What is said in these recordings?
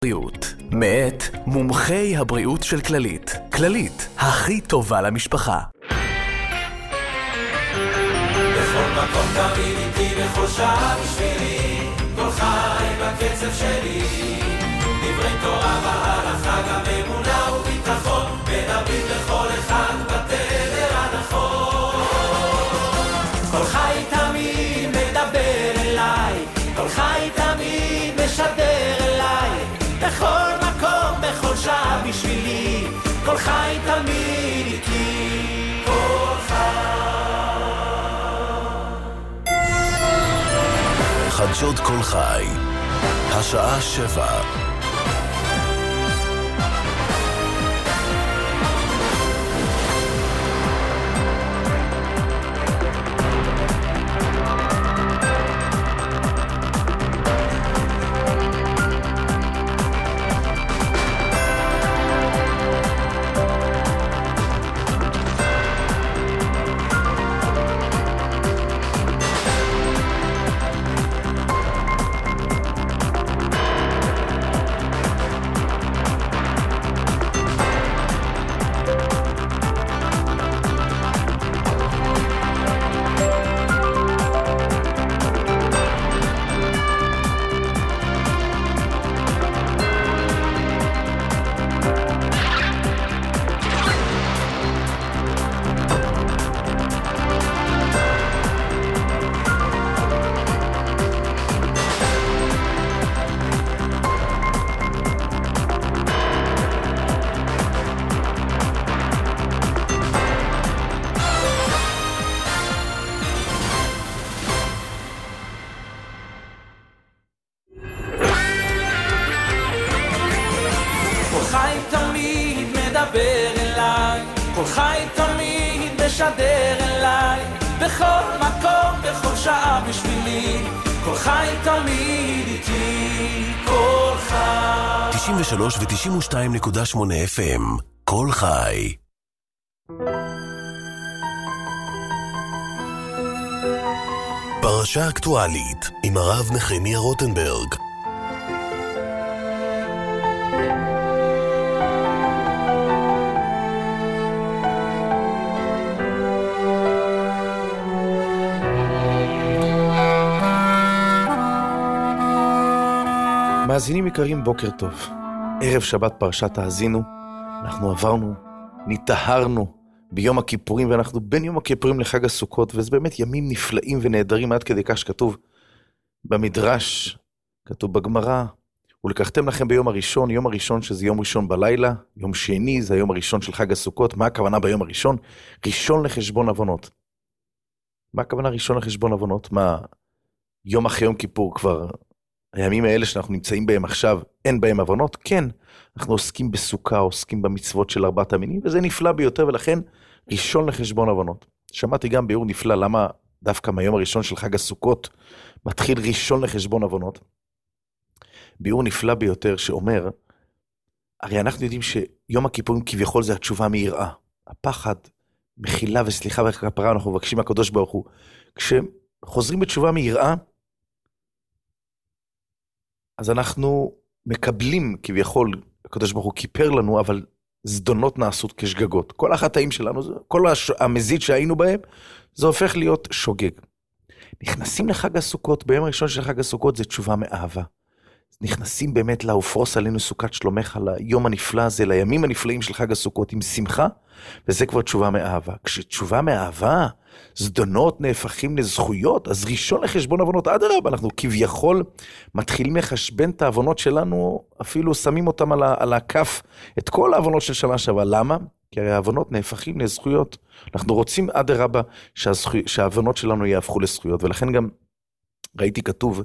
בריאות, מאת מומחי הבריאות של כללית. כללית, הכי טובה למשפחה. בכל מקום תמיד איתי, בכל שעה בשבילי, כל חי בקצב שלי. דברי תורה והלכה, גם אמונה וביטחון, מדברים לכל אחד בתדר הנכון. כל חי תמיד מדבר אליי, כל חי תמיד משדר אליי, בכל מקום, בכל שעה בשבילי, כל חי תמיד איתי, כל חי. חדשות כל חי, השעה 7. כל חי תמיד משדר אליי, בכל מקום, בכל שעה בשבילי, כל חי תמיד איתי, כל חי. 93 ו-92.8 FM, כל חי. פרשה אקטואלית עם הרב נחמיה רוטנברג. מאזינים יקרים, בוקר טוב. ערב שבת פרשת האזינו, אנחנו עברנו, נטהרנו ביום הכיפורים, ואנחנו בין יום הכיפורים לחג הסוכות, וזה באמת ימים נפלאים ונהדרים, עד כדי כך שכתוב במדרש, כתוב בגמרא, ולקחתם לכם ביום הראשון, יום הראשון שזה יום ראשון בלילה, יום שני זה היום הראשון של חג הסוכות. מה הכוונה ביום הראשון? ראשון לחשבון עוונות. מה הכוונה ראשון לחשבון עוונות? מה, יום אחרי יום כיפור כבר... הימים האלה שאנחנו נמצאים בהם עכשיו, אין בהם עוונות? כן, אנחנו עוסקים בסוכה, עוסקים במצוות של 4 המינים, וזה נפלא ביותר, ולכן ראשון לחשבון עוונות. שמעתי גם ביאור נפלא, למה דווקא מהיום הראשון של חג הסוכות, מתחיל ראשון לחשבון עוונות. ביאור נפלא ביותר שאומר, הרי אנחנו יודעים שיום הכיפורים כביכול זה התשובה מיראה. הפחד, מחילה וסליחה וכפרה, אנחנו מבקשים מהקדוש ברוך הוא. כשחוזרים בתשובה מיראה, אז אנחנו מקבלים כביכול, הקדוש ברוך הוא כיפר לנו, אבל זדונות נעשות כשגגות. כל החטאים שלנו, כל המזיד שהיינו בהם, זה הופך להיות שוגג. נכנסים לחג הסוכות, ביום הראשון של חג הסוכות זה תשובה מאהבה. נכנסים באמת להופרוס עלינו סוכת שלומך, ליום הנפלא הזה, לימים הנפלאים של חג הסוכות עם שמחה, וזה כבר תשובה מאהבה. כשתשובה מאהבה, זדונות נהפכים לזכויות, אז ראשון לחשבון עוונות, אדרבה, אנחנו כביכול מתחילים לחשבן את העוונות שלנו, אפילו שמים אותם על הכף, את כל העוונות של שנה שעברה. למה? כי הרי העוונות נהפכים לזכויות. אנחנו רוצים אדרבה שהעוונות שלנו יהפכו לזכויות, ולכן גם ראיתי כתוב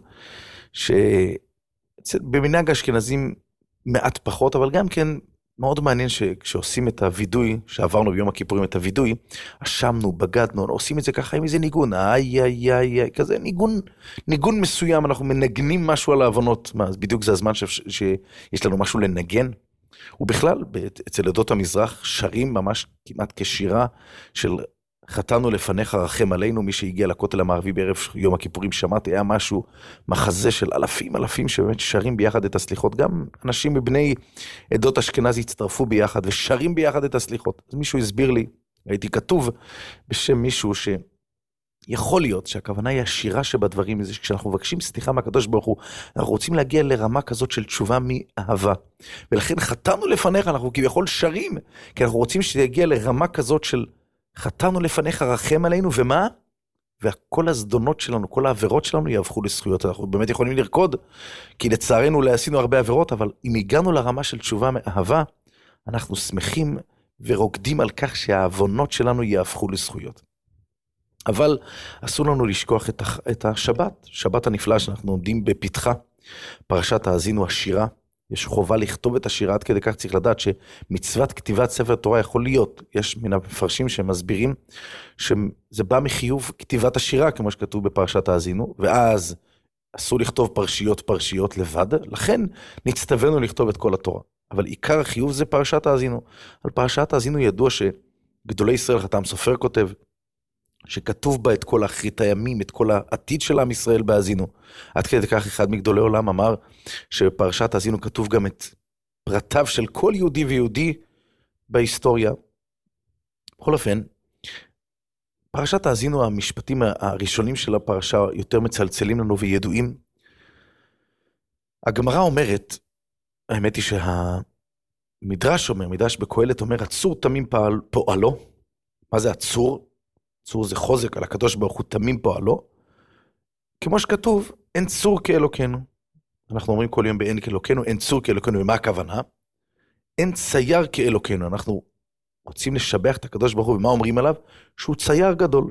שבמנהג האשכנזים מעט פחות, אבל גם כן מאוד מעניין שכשעושים את הוידוי, שעברנו ביום הכיפורים את הוידוי, אשמנו, בגדנו, עושים את זה ככה עם איזה ניגון, כזה ניגון מסוים, אנחנו מנגנים משהו על העוונות, אז בדיוק זה הזמן שיש לנו משהו לנגן, ובכלל, אצל עדות המזרח, שרים ממש כמעט כשירה של חטאנו לפניך רחם עלינו, מי שהגיע לכותל המערבי בערב יום הכיפורים, שמעתי, היה משהו, מחזה של אלפים שבאמת שרים ביחד את הסליחות, גם אנשים מבני עדות אשכנז הצטרפו ביחד, ושרים ביחד את הסליחות. אז מישהו הסביר לי, הייתי כתוב בשם מישהו יכול להיות שהכוונה היא השירה שבדברים, זה שכשאנחנו מבקשים סליחה מהקדוש ברוך הוא, אנחנו רוצים להגיע לרמה כזאת של תשובה מאהבה. ולכן חטאנו לפניך, אנחנו כביכול שרים, כי אנחנו רוצים שיגיע לרמה כזאת של חטאנו לפניך רחם עלינו, ומה? וכל הזדונות שלנו, כל העבירות שלנו יהפכו לזכויות. אנחנו באמת יכולים לרקוד, כי לצערנו לא עשינו הרבה עבירות, אבל אם הגענו לרמה של תשובה מאהבה, אנחנו שמחים ורוקדים על כך שהעוונות שלנו יהפכו לזכויות. אבל אסור לנו לשכוח את השבת, שבת הנפלאה שאנחנו עומדים בפתחה, פרשת האזינו השירה, יש חובה לכתוב את השירה, עד כדי כך צריך לדעת שמצוות כתיבת ספר תורה יכול להיות, יש מן המפרשים שמסבירים שזה בא מחיוב כתיבת השירה, כמו שכתוב בפרשת האזינו, ואז אסור לכתוב פרשיות לבד, לכן נצטווינו לכתוב את כל התורה. אבל עיקר החיוב זה פרשת האזינו. על פרשת האזינו ידוע שגדולי ישראל, חתם סופר כותב, שכתוב בה את כל אחרית הימים, את כל העתיד של עם ישראל בהאזינו. עד כדי כך אחד מגדולי עולם אמר שבפרשת האזינו כתוב גם את פרטיו של כל יהודי ויהודי בהיסטוריה. בכל אופן, פרשת האזינו, המשפטים הראשונים של הפרשה יותר מצלצלים לנו וידועים. הגמרא אומרת, האמת היא שהמדרש אומר, מדרש בקהלת אומר, עצור תמים פועלו. מה זה עצור? צור זה חוזק על הקדוש ברוך הוא תמים פועלו, כמו שכתוב, אין צור כאלוקנו. אנחנו אומרים כל יום באין כאלוקנו, אין צור כאלוקנו, ומה הכוונה? אין צייר כאלוקנו, אנחנו רוצים לשבח את הקדוש ברוך הוא, ומה אומרים עליו? שהוא צייר גדול.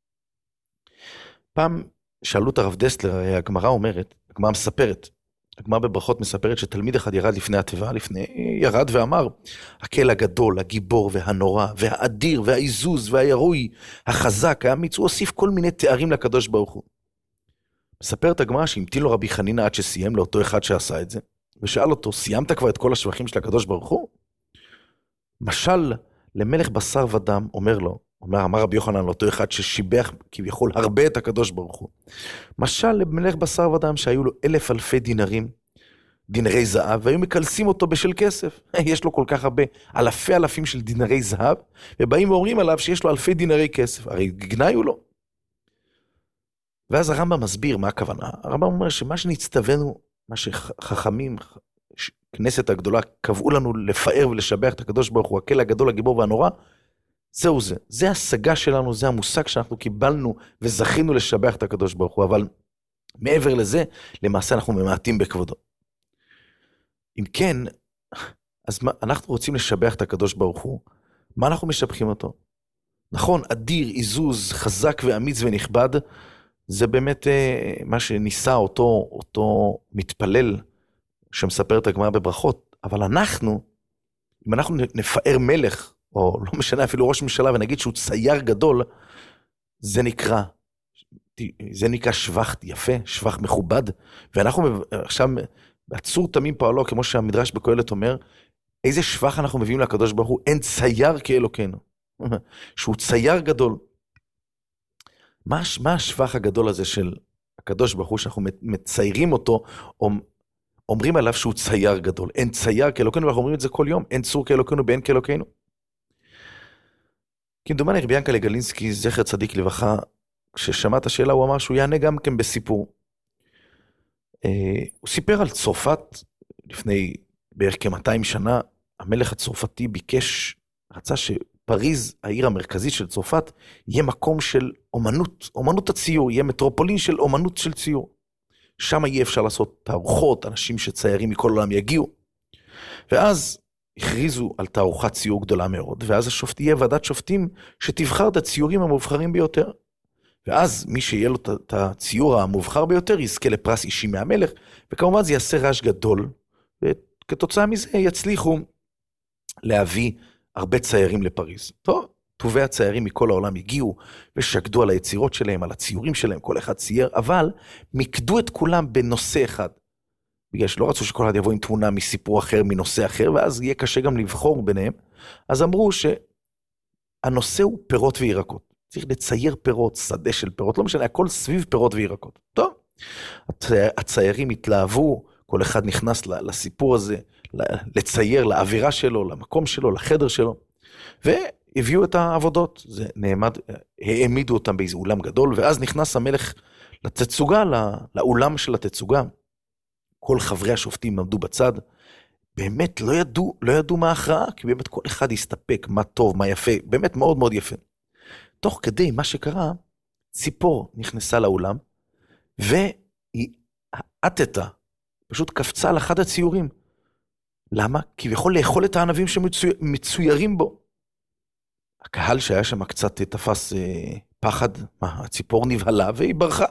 פעם שאלו את הרב דסלר, הגמרא אומרת, הגמרא מספרת, הגמרא בברכות מספרת שתלמיד אחד ירד לפני התיבה, ירד ואמר, הקהל הגדול, הגיבור והנורא, והאדיר, והעיזוז, והירוי, החזק, האמיץ, הוא הוסיף כל מיני תארים לקדוש ברוך הוא. מספרת הגמרא שהמתין לו רבי חנינא עד שסיים לאותו אחד שעשה את זה, ושאל אותו, סיימת כבר את כל השבחים של הקדוש ברוך הוא? משל למלך בשר ודם, אמר רבי יוחנן לאותו אחד ששיבח כביכול הרבה את הקדוש ברוך הוא. משל למלך בשר ודם שהיו לו 1,000 דינרי זהב, והיו מקלסים אותו בשל כסף. יש לו כל כך הרבה, אלפים של דינרי זהב, ובאים ואומרים עליו שיש לו 1,000 דינרי כסף. הרי גנאי הוא לא. ואז הרמב"ם מסביר מה הכוונה. הרמב"ם אומר שמה שנצטווינו, מה שחכמים, כנסת הגדולה, קבעו לנו לפאר ולשבח את הקדוש ברוך הוא, הקהל הגדול, הגיבור והנורא, זהו זה. זה השגה שלנו, זה המושג שאנחנו קיבלנו וזכינו לשבח את הקדוש ברוך הוא, אבל מעבר לזה, למעשה אנחנו ממעטים בכבודו. אם כן, אז אנחנו רוצים לשבח את הקדוש ברוך הוא, מה אנחנו משבחים אותו? נכון, אדיר, עיזוז, חזק ואמיץ ונכבד, זה באמת מה שניסה אותו מתפלל, שמספר את הגמרא בברכות, אבל אם אנחנו נפאר מלך, או לא משנה אפילו ראש ממשלה, ונגיד שהוא צייר גדול, זה נקרא שבח יפה, שבח מכובד, ואנחנו עכשיו, בעצור תמים פועלו, כמו שהמדרש בקהלת אומר, איזה שבח אנחנו מביאים לקדוש ברוך הוא, אין צייר כאלוקנו, שהוא צייר גדול. מה השבח הגדול הזה של הקדוש ברוך הוא, שאנחנו מציירים אותו, אומרים עליו שהוא צייר גדול, אין צייר כאלוקנו, ואנחנו אומרים את זה כל יום, אין צור כאלוקנו באין כאלוקנו. כמדומני רבי ינקלה גלינסקי, זכר צדיק לברכה, כששמע את השאלה הוא אמר שהוא יענה גם כן בסיפור. הוא סיפר על צרפת, לפני בערך כ-200 שנה, המלך הצרפתי רצה שפריז, העיר המרכזית של צרפת, יהיה מקום של אומנות הציור, יהיה מטרופולין של אומנות של ציור. שם יהיה אפשר לעשות תערוכות, אנשים שציירים מכל העולם יגיעו. ואז הכריזו על תערוכת ציור גדולה מאוד, ואז יהיה ועדת שופטים שתבחר את הציורים המובחרים ביותר. ואז מי שיהיה לו את הציור המובחר ביותר, יזכה לפרס אישי מהמלך, וכמובן זה יעשה רעש גדול, וכתוצאה מזה יצליחו להביא הרבה ציירים לפריז. טוב, טובי הציירים מכל העולם הגיעו, ושקדו על היצירות שלהם, על הציורים שלהם, כל אחד צייר, אבל מקדו את כולם בנושא אחד. בגלל שלא רצו שכל אחד יבוא עם תמונה מסיפור אחר, מנושא אחר, ואז יהיה קשה גם לבחור ביניהם. אז אמרו שהנושא הוא פירות וירקות. צריך לצייר פירות, שדה של פירות, לא משנה, הכל סביב פירות וירקות. טוב, הציירים התלהבו, כל אחד נכנס לסיפור הזה, לצייר, לאווירה שלו, למקום שלו, לחדר שלו, והביאו את העבודות. זה נעמד, העמידו אותם באיזה אולם גדול, ואז נכנס המלך לתצוגה, לאולם של התצוגה. כל חברי השופטים עמדו בצד, באמת לא ידעו מה ההכרעה, כי באמת כל אחד הסתפק, מה טוב, מה יפה, באמת מאוד מאוד יפה. תוך כדי מה שקרה, ציפור נכנסה לאולם, והיא עטתה, פשוט קפצה על אחד הציורים. למה? כי יכול לאכול את הענבים שמצוירים בו. הקהל שהיה שם קצת תפס פחד, הציפור נבהלה והיא ברחה.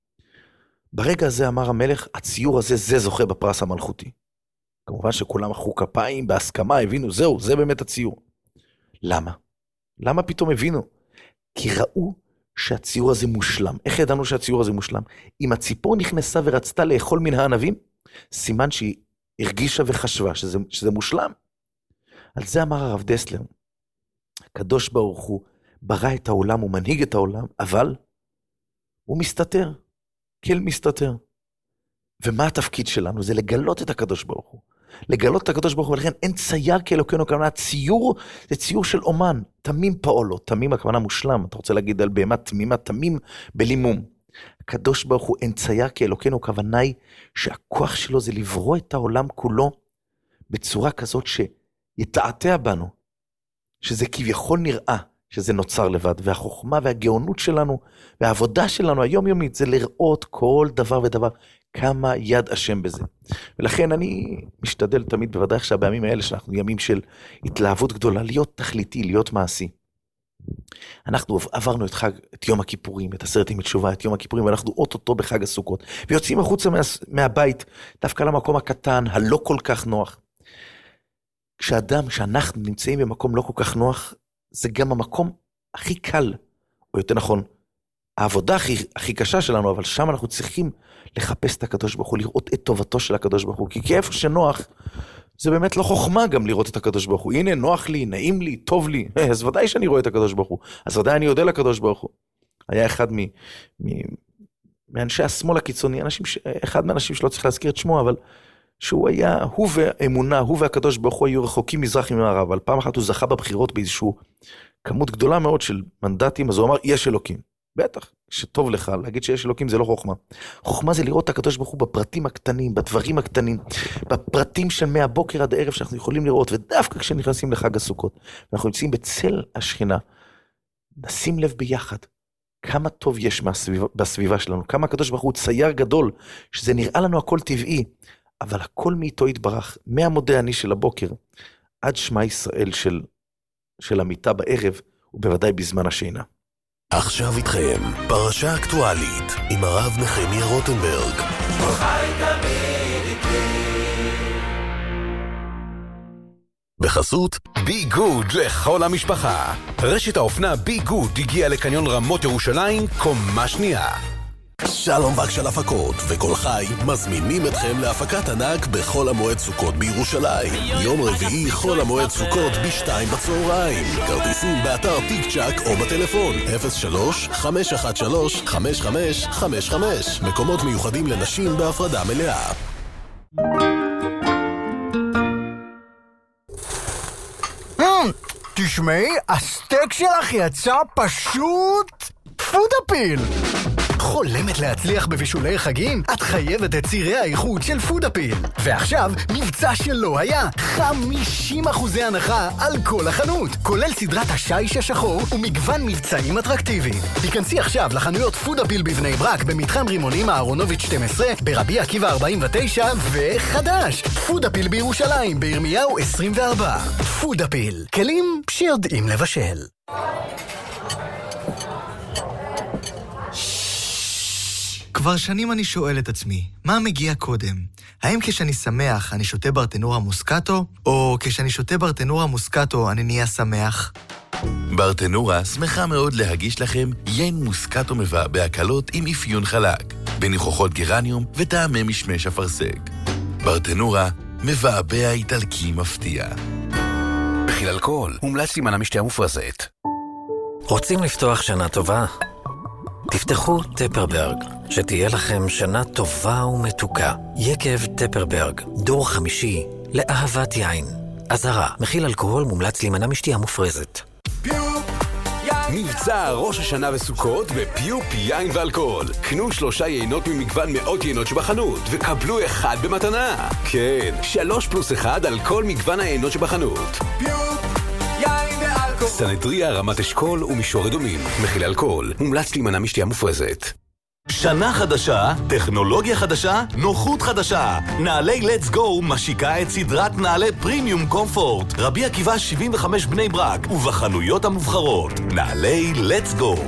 ברגע הזה אמר המלך, הציור הזה זה זוכה בפרס המלכותי. כמובן שכולם מחאו כפיים, בהסכמה, הבינו, זהו, זה באמת הציור. למה? למה פתאום הבינו? כי ראו שהציור הזה מושלם. איך ידענו שהציור הזה מושלם? אם הציפור נכנסה ורצתה לאכול מן הענבים, סימן שהיא הרגישה וחשבה שזה מושלם. על זה אמר הרב דסלר, הקדוש ברוך הוא ברא את העולם, הוא מנהיג את העולם, אבל הוא מסתתר, כל מסתתר. ומה התפקיד שלנו? זה לגלות את הקדוש ברוך הוא. לגלות את הקדוש ברוך הוא, ולכן אין צייר כאלוקינו, הכוונה, ציור זה ציור של אומן, תמים פעולו, תמים הכוונה מושלם, אתה רוצה להגיד על בהמה תמימה, תמים בלימום. הקדוש ברוך הוא אין צייר כאלוקינו, הכוונה היא שהכוח שלו זה לברוא את העולם כולו, בצורה כזאת שיתעתע בנו, שזה כביכול נראה, שזה נוצר לבד, והחוכמה והגאונות שלנו, והעבודה שלנו היומיומית, זה לראות כל דבר ודבר, כמה יד השם בזה. ולכן אני משתדל תמיד, בוודאי עכשיו בימים האלה, שאנחנו ימים של התלהבות גדולה, להיות תכליתי, להיות מעשי. אנחנו עברנו את יום הכיפורים, את 10 ימי תשובה, את יום הכיפורים, ואנחנו אוטוטו בחג הסוכות, ויוצאים החוצה מהבית, דווקא למקום הקטן, הלא כל כך נוח. שאנחנו נמצאים במקום לא כל כך נוח, זה גם המקום הכי קל, או יותר נכון, העבודה הכי קשה שלנו, אבל שם אנחנו צריכים לחפש את הקדוש ברוך הוא, לראות את טובתו של הקדוש ברוך הוא, כי איפה שנוח, זה באמת לא חוכמה גם לראות את הקדוש ברוך הוא. הנה, נוח לי, נעים לי, טוב לי, אז ודאי שאני רואה את הקדוש ברוך הוא, אז ודאי אני יודע לקדוש ברוך הוא. היה אחד מאנשי השמאל הקיצוני, אחד מהאנשים שלא צריך להזכיר את שמו, אבל שהוא היה, הוא ואמונה, הוא והקדוש ברוך הוא היו רחוקים מזרח ממערב, אבל פעם אחת הוא זכה בבחירות באיזשהו כמות גדולה מאוד של מנדטים, אז הוא אמר, יש אלוקים. בטח, שטוב לך, להגיד שיש אלוקים זה לא חוכמה. חוכמה זה לראות את הקדוש ברוך הוא בפרטים הקטנים, בדברים הקטנים, בפרטים של מהבוקר עד הערב שאנחנו יכולים לראות, ודווקא כשנכנסים לחג הסוכות, ואנחנו נמצאים בצל השכינה, נשים לב ביחד, כמה טוב יש בסביבה שלנו, כמה הקדוש ברוך הוא צייר גדול, שזה נראה לנו הכל טבעי, אבל הכל מאיתו יתברך, מהמודה אני של הבוקר, עד שמע ישראל של המיטה בערב, ובוודאי בזמן השינה. עכשיו איתכם, פרשה אקטואלית, עם הרב נחמיה רוטנברג. חי תמיד איתי. בחסות בי גוד לכל המשפחה. רשת האופנה בי גוד הגיעה לקניון רמות ירושלים, קומה שנייה. שלום וגשל הפקות וכל חי מזמינים אתכם להפקת ענק בחול המועד סוכות בירושלים. יום רביעי חול המועד סוכות ב-14:00 בצהריים. כרטיסים באתר טיק צ'ק או בטלפון 03-513-5555. מקומות מיוחדים לנשים בהפרדה מלאה. תשמעי, הסטייק שלך יצא פשוט פודאפיל. חולמת להצליח בבישולי חגים? את חייבת את צירי האיכות של פודאפיל. ועכשיו, מבצע שלא היה 50% הנחה על כל החנות, כולל סדרת השיש השחור ומגוון מבצעים אטרקטיביים. תיכנסי עכשיו לחנויות פודאפיל בבני ברק, במתחם רימונים אהרונוביץ' 12, ברבי עקיבא 49 וחדש, פודאפיל בירושלים, בירמיהו 24. פודאפיל, כלים שיודעים לבשל. כבר שנים אני שואל את עצמי, מה מגיע קודם? האם כשאני שמח אני שותה ברטנורה מוסקטו, או כשאני שותה ברטנורה מוסקטו אני נהיה שמח? ברטנורה שמחה מאוד להגיש לכם יין מוסקטו מבע בהקלות עם אפיון חלק, בניחוחות גרניום וטעמי משמש אפרסק. ברטנורה מבעבע איטלקי מפתיע. בכיל אלכוהול, מומלץ להימנע משתייה מופרזת. רוצים לפתוח שנה טובה? תפתחו טפרברג, שתהיה לכם שנה טובה ומתוקה. יקב טפרברג, דור חמישי לאהבת יין. אזהרה, מכיל אלכוהול, מומלץ להימנע משתייה מופרזת. מבצע ראש השנה וסוכות בפיופ יין ואלכוהול. קנו 3 יינות ממגוון מאות יינות שבחנות וקבלו 1 במתנה. כן, 3+1 על כל מגוון היינות שבחנות. פיופ יין ואלכוהול. סנהדריה, רמת אשכול ומישור אדומים. מכיל אלכוהול, מומלץ להימנע משתייה מופרזת. שנה חדשה, טכנולוגיה חדשה, נוחות חדשה. נעלי Let's Go משיקה את סדרת נעלי פרימיום קומפורט. רבי עקיבא 75 בני ברק, ובחנויות המובחרות. נעלי Let's Go.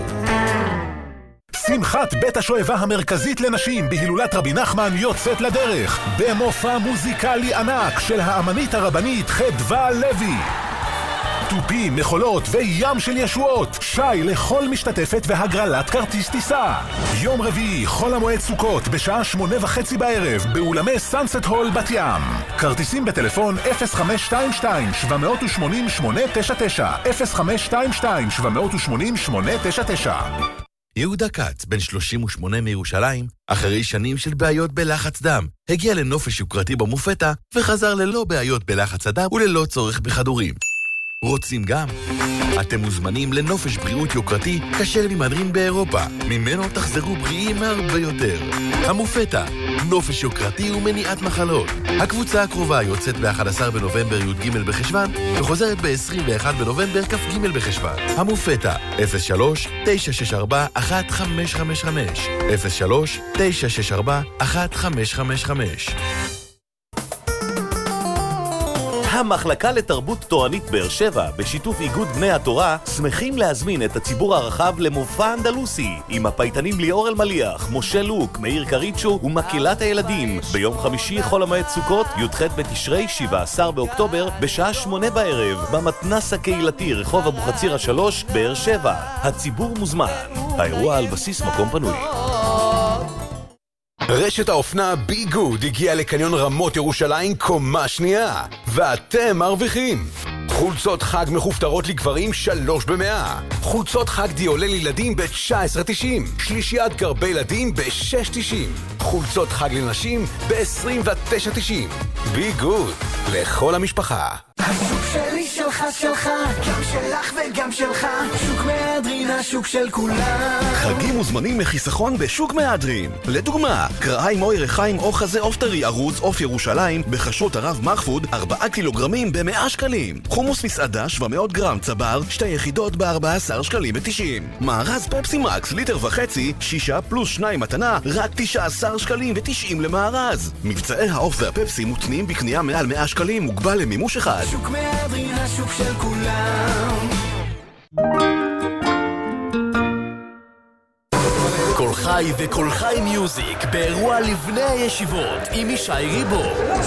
שמחת בית השואבה המרכזית לנשים בהילולת רבי נחמן יוצאת לדרך. במופע מוזיקלי ענק של האמנית הרבנית חדווה לוי. טופים, מחולות וים של ישועות. שי לכל משתתפת והגרלת כרטיס טיסה. יום רביעי, חול המועד סוכות, בשעה 8:30 בערב, באולמי סאנסט הול בת ים. כרטיסים בטלפון 0522-780-899. 0522-780-899. יהודה קץ, בן 38 מירושלים, אחרי שנים של בעיות בלחץ דם, הגיע לנופש יוקרתי במופתה וחזר ללא בעיות בלחץ הדם וללא צורך בכדורים. רוצים גם? אתם מוזמנים לנופש בריאות יוקרתי כשר למהדרין באירופה. ממנו תחזרו בריאים הרבה יותר. המופתה, נופש יוקרתי ומניעת מחלות. הקבוצה הקרובה יוצאת ב-11 בנובמבר י"ג בחשוון וחוזרת ב-21 בנובמבר כ"ג בחשוון. המופתה, 03-964-1555. 03-964-1555. המחלקה לתרבות תורנית באר שבע, בשיתוף איגוד בני התורה, שמחים להזמין את הציבור הרחב למופע אנדלוסי, עם הפייטנים ליאור אלמליח, משה לוק, מאיר קריצ'ו ומקהלת הילדים, ביום חמישי חול המועד סוכות, י"ח בתשרי, 17 באוקטובר, בשעה 8 בערב, במתנ"ס הקהילתי רחוב אבוחצירא 3, באר שבע. הציבור מוזמן. האירוע על בסיס מקום פנוי. רשת האופנה בי גוד הגיעה לקניון רמות ירושלים קומה שנייה, ואתם מרוויחים חולצות חג מחופתרות לגברים 3 ב-100, חולצות חג דיולה לילדים ב-19.90, שלישיית גרבי ילדים ב-6.90, חולצות חג לנשים ב-29.90. בי גוד, לכל המשפחה. השוק שלי שלך שלך, גם שלך וגם שלך, שוק מהדרין, השוק של כולם. חגים מוזמנים לחיסכון בשוק מהדרין. לדוגמה, קרעיים או ירחיים או חזה אופטרי ארוז אוף ירושלים בחשות הרב מחפוד 4 קילוגרמים ב-100 שקלים. חומוס מסעדה 700 גרם צבר 2 יחידות ב-14 שקלים ו-90. מארז פפסי מקס ליטר וחצי 6 פלוס 2 מתנה רק 19 שקלים ו-90 למארז. מבצעי האוף והפפסי מותנים בקנייה מעל 100 שקלים מוגבל למימוש אחד. שוק מהדרין, השוק של כולם. כל חי וכל חי מיוזיק באירוע לבני הישיבות עם ישי ריבו.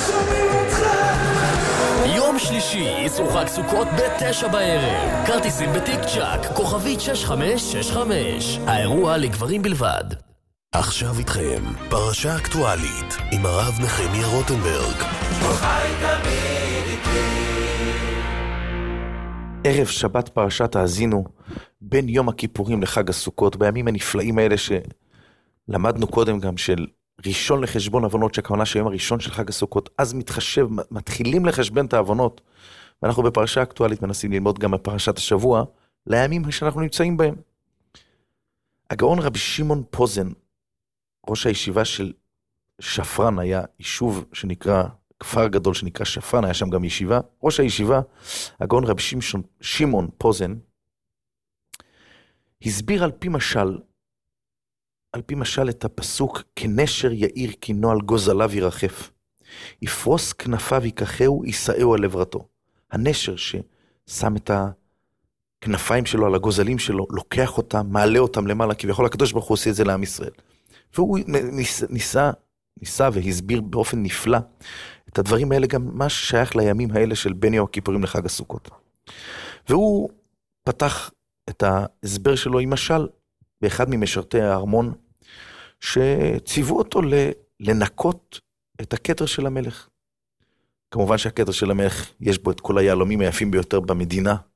יום שלישי, יצאו חג סוכות ב-9 בערב. כרטיסים בטיק צ'אק, כוכבית 6565. האירוע לגברים בלבד. עכשיו איתכם, פרשה אקטואלית עם הרב נחמיה רוטנברג. כל חי תמיד איתי. ערב שבת פרשת האזינו, בין יום הכיפורים לחג הסוכות, בימים הנפלאים האלה שלמדנו קודם גם של ראשון לחשבון עוונות, שהכוונה שהיום הראשון של חג הסוכות, אז מתחילים לחשבן את העוונות, ואנחנו בפרשה אקטואלית מנסים ללמוד גם בפרשת השבוע, לימים שאנחנו נמצאים בהם. הגאון רבי שמעון פוזן, ראש הישיבה של שפרן, היה יישוב שנקרא, כפר גדול שנקרא שפרן, היה שם גם ישיבה, ראש הישיבה, הגאון רבי שמעון פוזן, הסביר על פי משל את הפסוק, כנשר יאיר כינו על גוזליו ירחף, יפרוס כנפיו ייקחהו יישאהו על עברתו. הנשר ששם את הכנפיים שלו על הגוזלים שלו, לוקח אותם, מעלה אותם למעלה, כביכול הקדוש ברוך הוא עושה את זה לעם ישראל. והוא ניסה והסביר באופן נפלא את הדברים האלה, גם מה ששייך לימים האלה של בין יום הכיפורים לחג הסוכות. והוא פתח את ההסבר שלו עם משל באחד ממשרתי הארמון, שציוו אותו לנקות את הכתר של המלך. כמובן שהכתר של המלך יש בו את כל היהלומים היפים ביותר במדינה,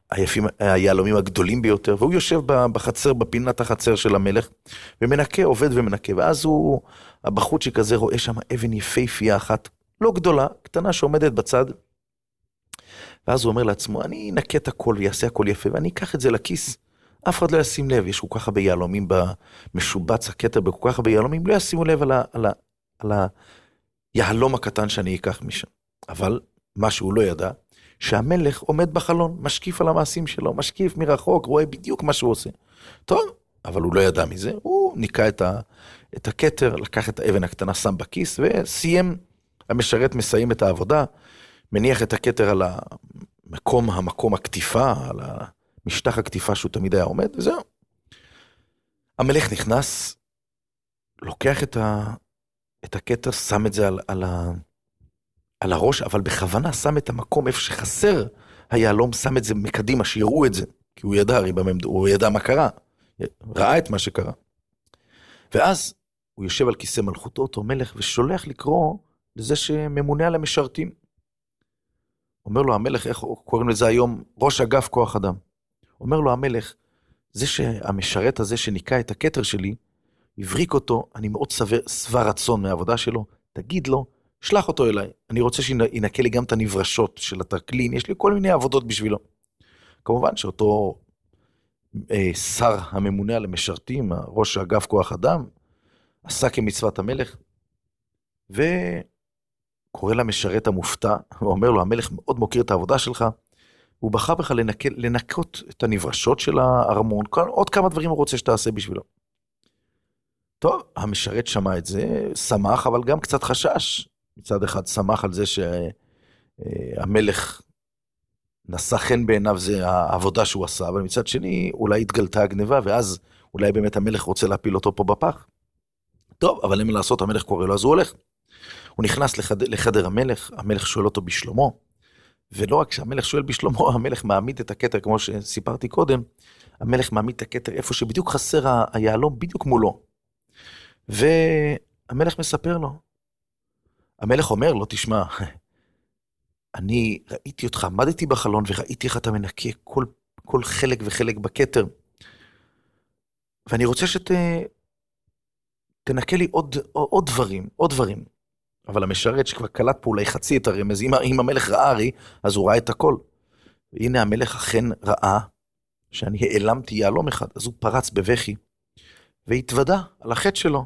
היהלומים הגדולים ביותר, והוא יושב בחצר, בפינת החצר של המלך, ומנקה, עובד ומנקה, ואז הבחורצ'יק הזה רואה שם אבן יפהפייה אחת, לא גדולה, קטנה שעומדת בצד, ואז הוא אומר לעצמו, אני אנקה את הכל ויעשה הכל יפה, ואני אקח את זה לכיס, אף אחד לא ישים לב, יש כל כך הרבה יהלומים במשובץ הכתר, בכל כך הרבה יהלומים, לא ישימו לב על היהלום הקטן שאני אקח משם. אבל מה שהוא לא ידע, שהמלך עומד בחלון, משקיף על המעשים שלו, משקיף מרחוק, רואה בדיוק מה שהוא עושה. טוב, אבל הוא לא ידע מזה, הוא ניקה את הכתר, לקח את האבן הקטנה, שם בכיס, וסיים, המשרת מסיים את העבודה, מניח את הכתר על המקום הכתיפה, על משטח הכתיפה שהוא תמיד היה עומד, וזהו. המלך נכנס, לוקח את הכתר, שם את זה על הראש, אבל בכוונה שם את המקום איפה שחסר היהלום, שם את זה מקדימה, שיראו את זה, כי הוא ידע, הוא ידע מה קרה, ראה את מה שקרה. ואז הוא יושב על כיסא מלכותו, אותו מלך, ושולח לקרוא לזה שממונה על המשרתים. אומר לו המלך, איך קוראים לזה היום? ראש אגף כוח אדם. אומר לו המלך, זה שהמשרת הזה שניקה את הכתר שלי, הבריק אותו, אני מאוד שבע רצון מהעבודה שלו, תגיד לו, שלח אותו אליי, אני רוצה שינקה לי גם את הנברשות של התרקלין, יש לי כל מיני עבודות בשבילו. כמובן שאותו שר הממונה על המשרתים, ראש אגף כוח אדם, עשה כמצוות המלך, וקורא למשרת המופתע, ואומר לו, המלך מאוד מוקיר את העבודה שלך, הוא בחר בך לנקות את הנברשות של הארמון, עוד כמה דברים הוא רוצה שתעשה בשבילו. טוב, המשרת שמע את זה, שמח, אבל גם קצת חשש. מצד אחד שמח על זה שהמלך נשא חן בעיניו, זה העבודה שהוא עשה, אבל מצד שני אולי התגלתה הגניבה, ואז אולי באמת המלך רוצה להפיל אותו פה בפח. טוב, אבל אין מה לעשות, המלך קורא לו, אז הוא הולך. הוא נכנס לחדר המלך, המלך שואל אותו בשלומו, ולא רק שהמלך שואל בשלומו, המלך מעמיד את הכתר, כמו שסיפרתי קודם, המלך מעמיד את הכתר איפה שבדיוק חסר היהלום, בדיוק מולו. והמלך מספר לו, המלך אומר לו, תשמע, אני ראיתי אותך, עמדתי בחלון וראיתי איך אתה מנקה כל חלק וחלק בכתר, ואני רוצה שתנקה לי עוד דברים. אבל המשרת שכבר קלט פה אולי חצי את הרמז, אם המלך ראה הרי, אז הוא ראה את הכל. והנה המלך אכן ראה שאני העלמתי יהלום אחד, אז הוא פרץ בבכי, והתוודע על החטא שלו.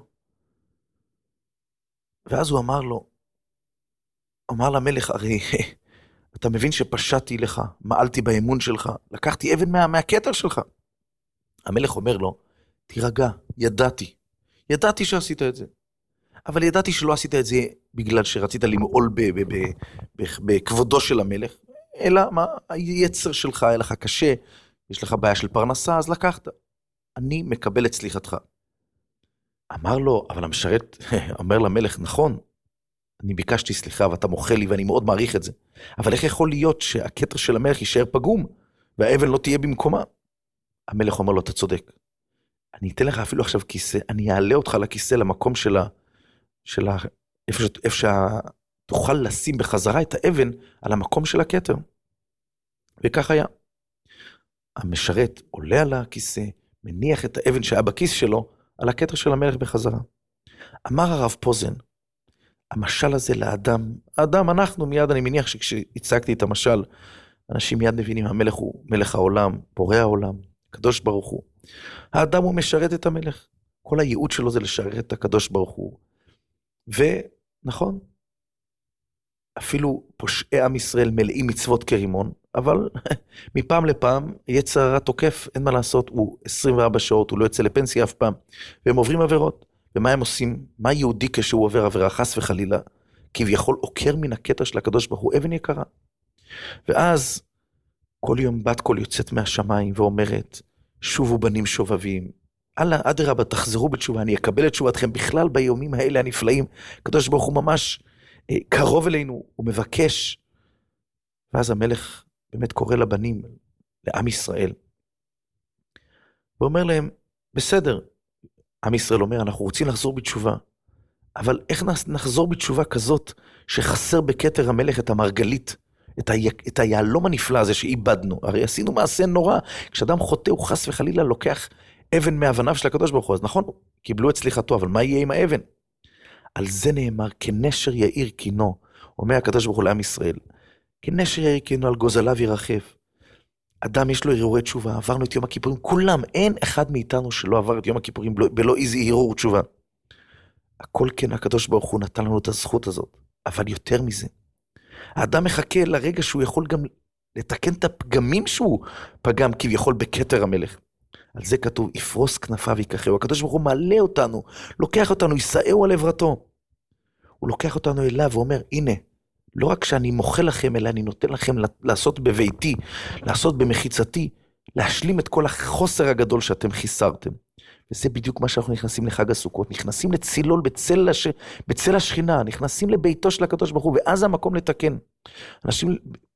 ואז הוא אמר למלך, הרי אתה מבין שפשעתי לך, מעלתי באמון שלך, לקחתי אבן מהכתר שלך. המלך אומר לו, תירגע, ידעתי שעשית את זה. אבל ידעתי שלא עשית את זה בגלל שרצית למעול בכבודו של המלך, אלא מה, היצר שלך, היה לך קשה, יש לך בעיה של פרנסה, אז לקחת. אני מקבל את סליחתך. אמר לו, אבל המשרת אומר למלך, נכון, אני ביקשתי סליחה ואתה מוחה לי ואני מאוד מעריך את זה, אבל איך יכול להיות שהכתר של המלך יישאר פגום, והאבן לא תהיה במקומה? המלך אומר לו, אתה צודק. אני אתן לך אפילו עכשיו כיסא, אני אעלה אותך לכיסא למקום איפה שתוכל לשים בחזרה את האבן על המקום של הכתר. וכך היה. המשרת עולה על הכיסא, מניח את האבן שהיה בכיס שלו, על הכתר של המלך בחזרה. אמר הרב פוזן, המשל הזה לאדם, האדם אנחנו מיד, אני מניח שכשהצגתי את המשל, אנשים מיד מבינים, המלך הוא מלך העולם, בורא העולם, הקדוש ברוך הוא. האדם הוא משרת את המלך, כל הייעוד שלו זה לשרת את הקדוש ברוך הוא. ונכון, אפילו פושעי עם ישראל מלאים מצוות כרימון, אבל מפעם לפעם יצר הרע תוקף, אין מה לעשות, הוא 24 שעות, הוא לא יוצא לפנסיה אף פעם, והם עוברים עבירות. ומה הם עושים? מה יהודי כשהוא עובר עבירה חס וחלילה? כביכול עוקר מן הכתר של הקדוש ברוך הוא, אבן יקרה. ואז כל יום בת קול יוצאת מהשמיים ואומרת, שובו בנים שובבים, אללה, אדרבה, תחזרו בתשובה, אני אקבל את תשובתכם בכלל ביומים האלה הנפלאים. הקדוש ברוך הוא ממש קרוב אלינו, הוא מבקש. ואז המלך באמת קורא לבנים, לעם ישראל, ואומר להם, בסדר, עם ישראל אומר, אנחנו רוצים לחזור בתשובה, אבל איך נחזור בתשובה כזאת, שחסר בכתר המלך את המרגלית, את היעלום הנפלא הזה שאיבדנו. הרי עשינו מעשה נורא. כשאדם חוטא, הוא חס וחלילה לוקח אבן מאבניו של הקדוש ברוך הוא. אז נכון, קיבלו את סליחתו, אבל מה יהיה עם האבן? על זה נאמר, כנשר יאיר קינו, אומר הקדוש ברוך הוא לעם ישראל, כנשר יאיר קינו על גוזליו ירחף. אדם יש לו הרהורי תשובה, עברנו את יום הכיפורים, כולם, אין אחד מאיתנו שלא עבר את יום הכיפורים בלא איזה הרהור תשובה. הכל כן, הקדוש ברוך הוא נתן לנו את הזכות הזאת, אבל יותר מזה, האדם מחכה לרגע שהוא יכול גם לתקן את הפגמים שהוא פגם כביכול בכתר המלך. על זה כתוב, יפרוס כנפיו ויקחהו. הקדוש ברוך הוא מעלה אותנו, לוקח אותנו, יישאהו על עברתו. הוא לוקח אותנו אליו ואומר, הנה, לא רק שאני מוחה לכם, אלא אני נותן לכם לעשות בביתי, לעשות במחיצתי, להשלים את כל החוסר הגדול שאתם חיסרתם. וזה בדיוק מה שאנחנו נכנסים לחג הסוכות, נכנסים לצילול בצל השכינה, נכנסים לביתו של הקדוש ברוך הוא, ואז המקום לתקן. אנשים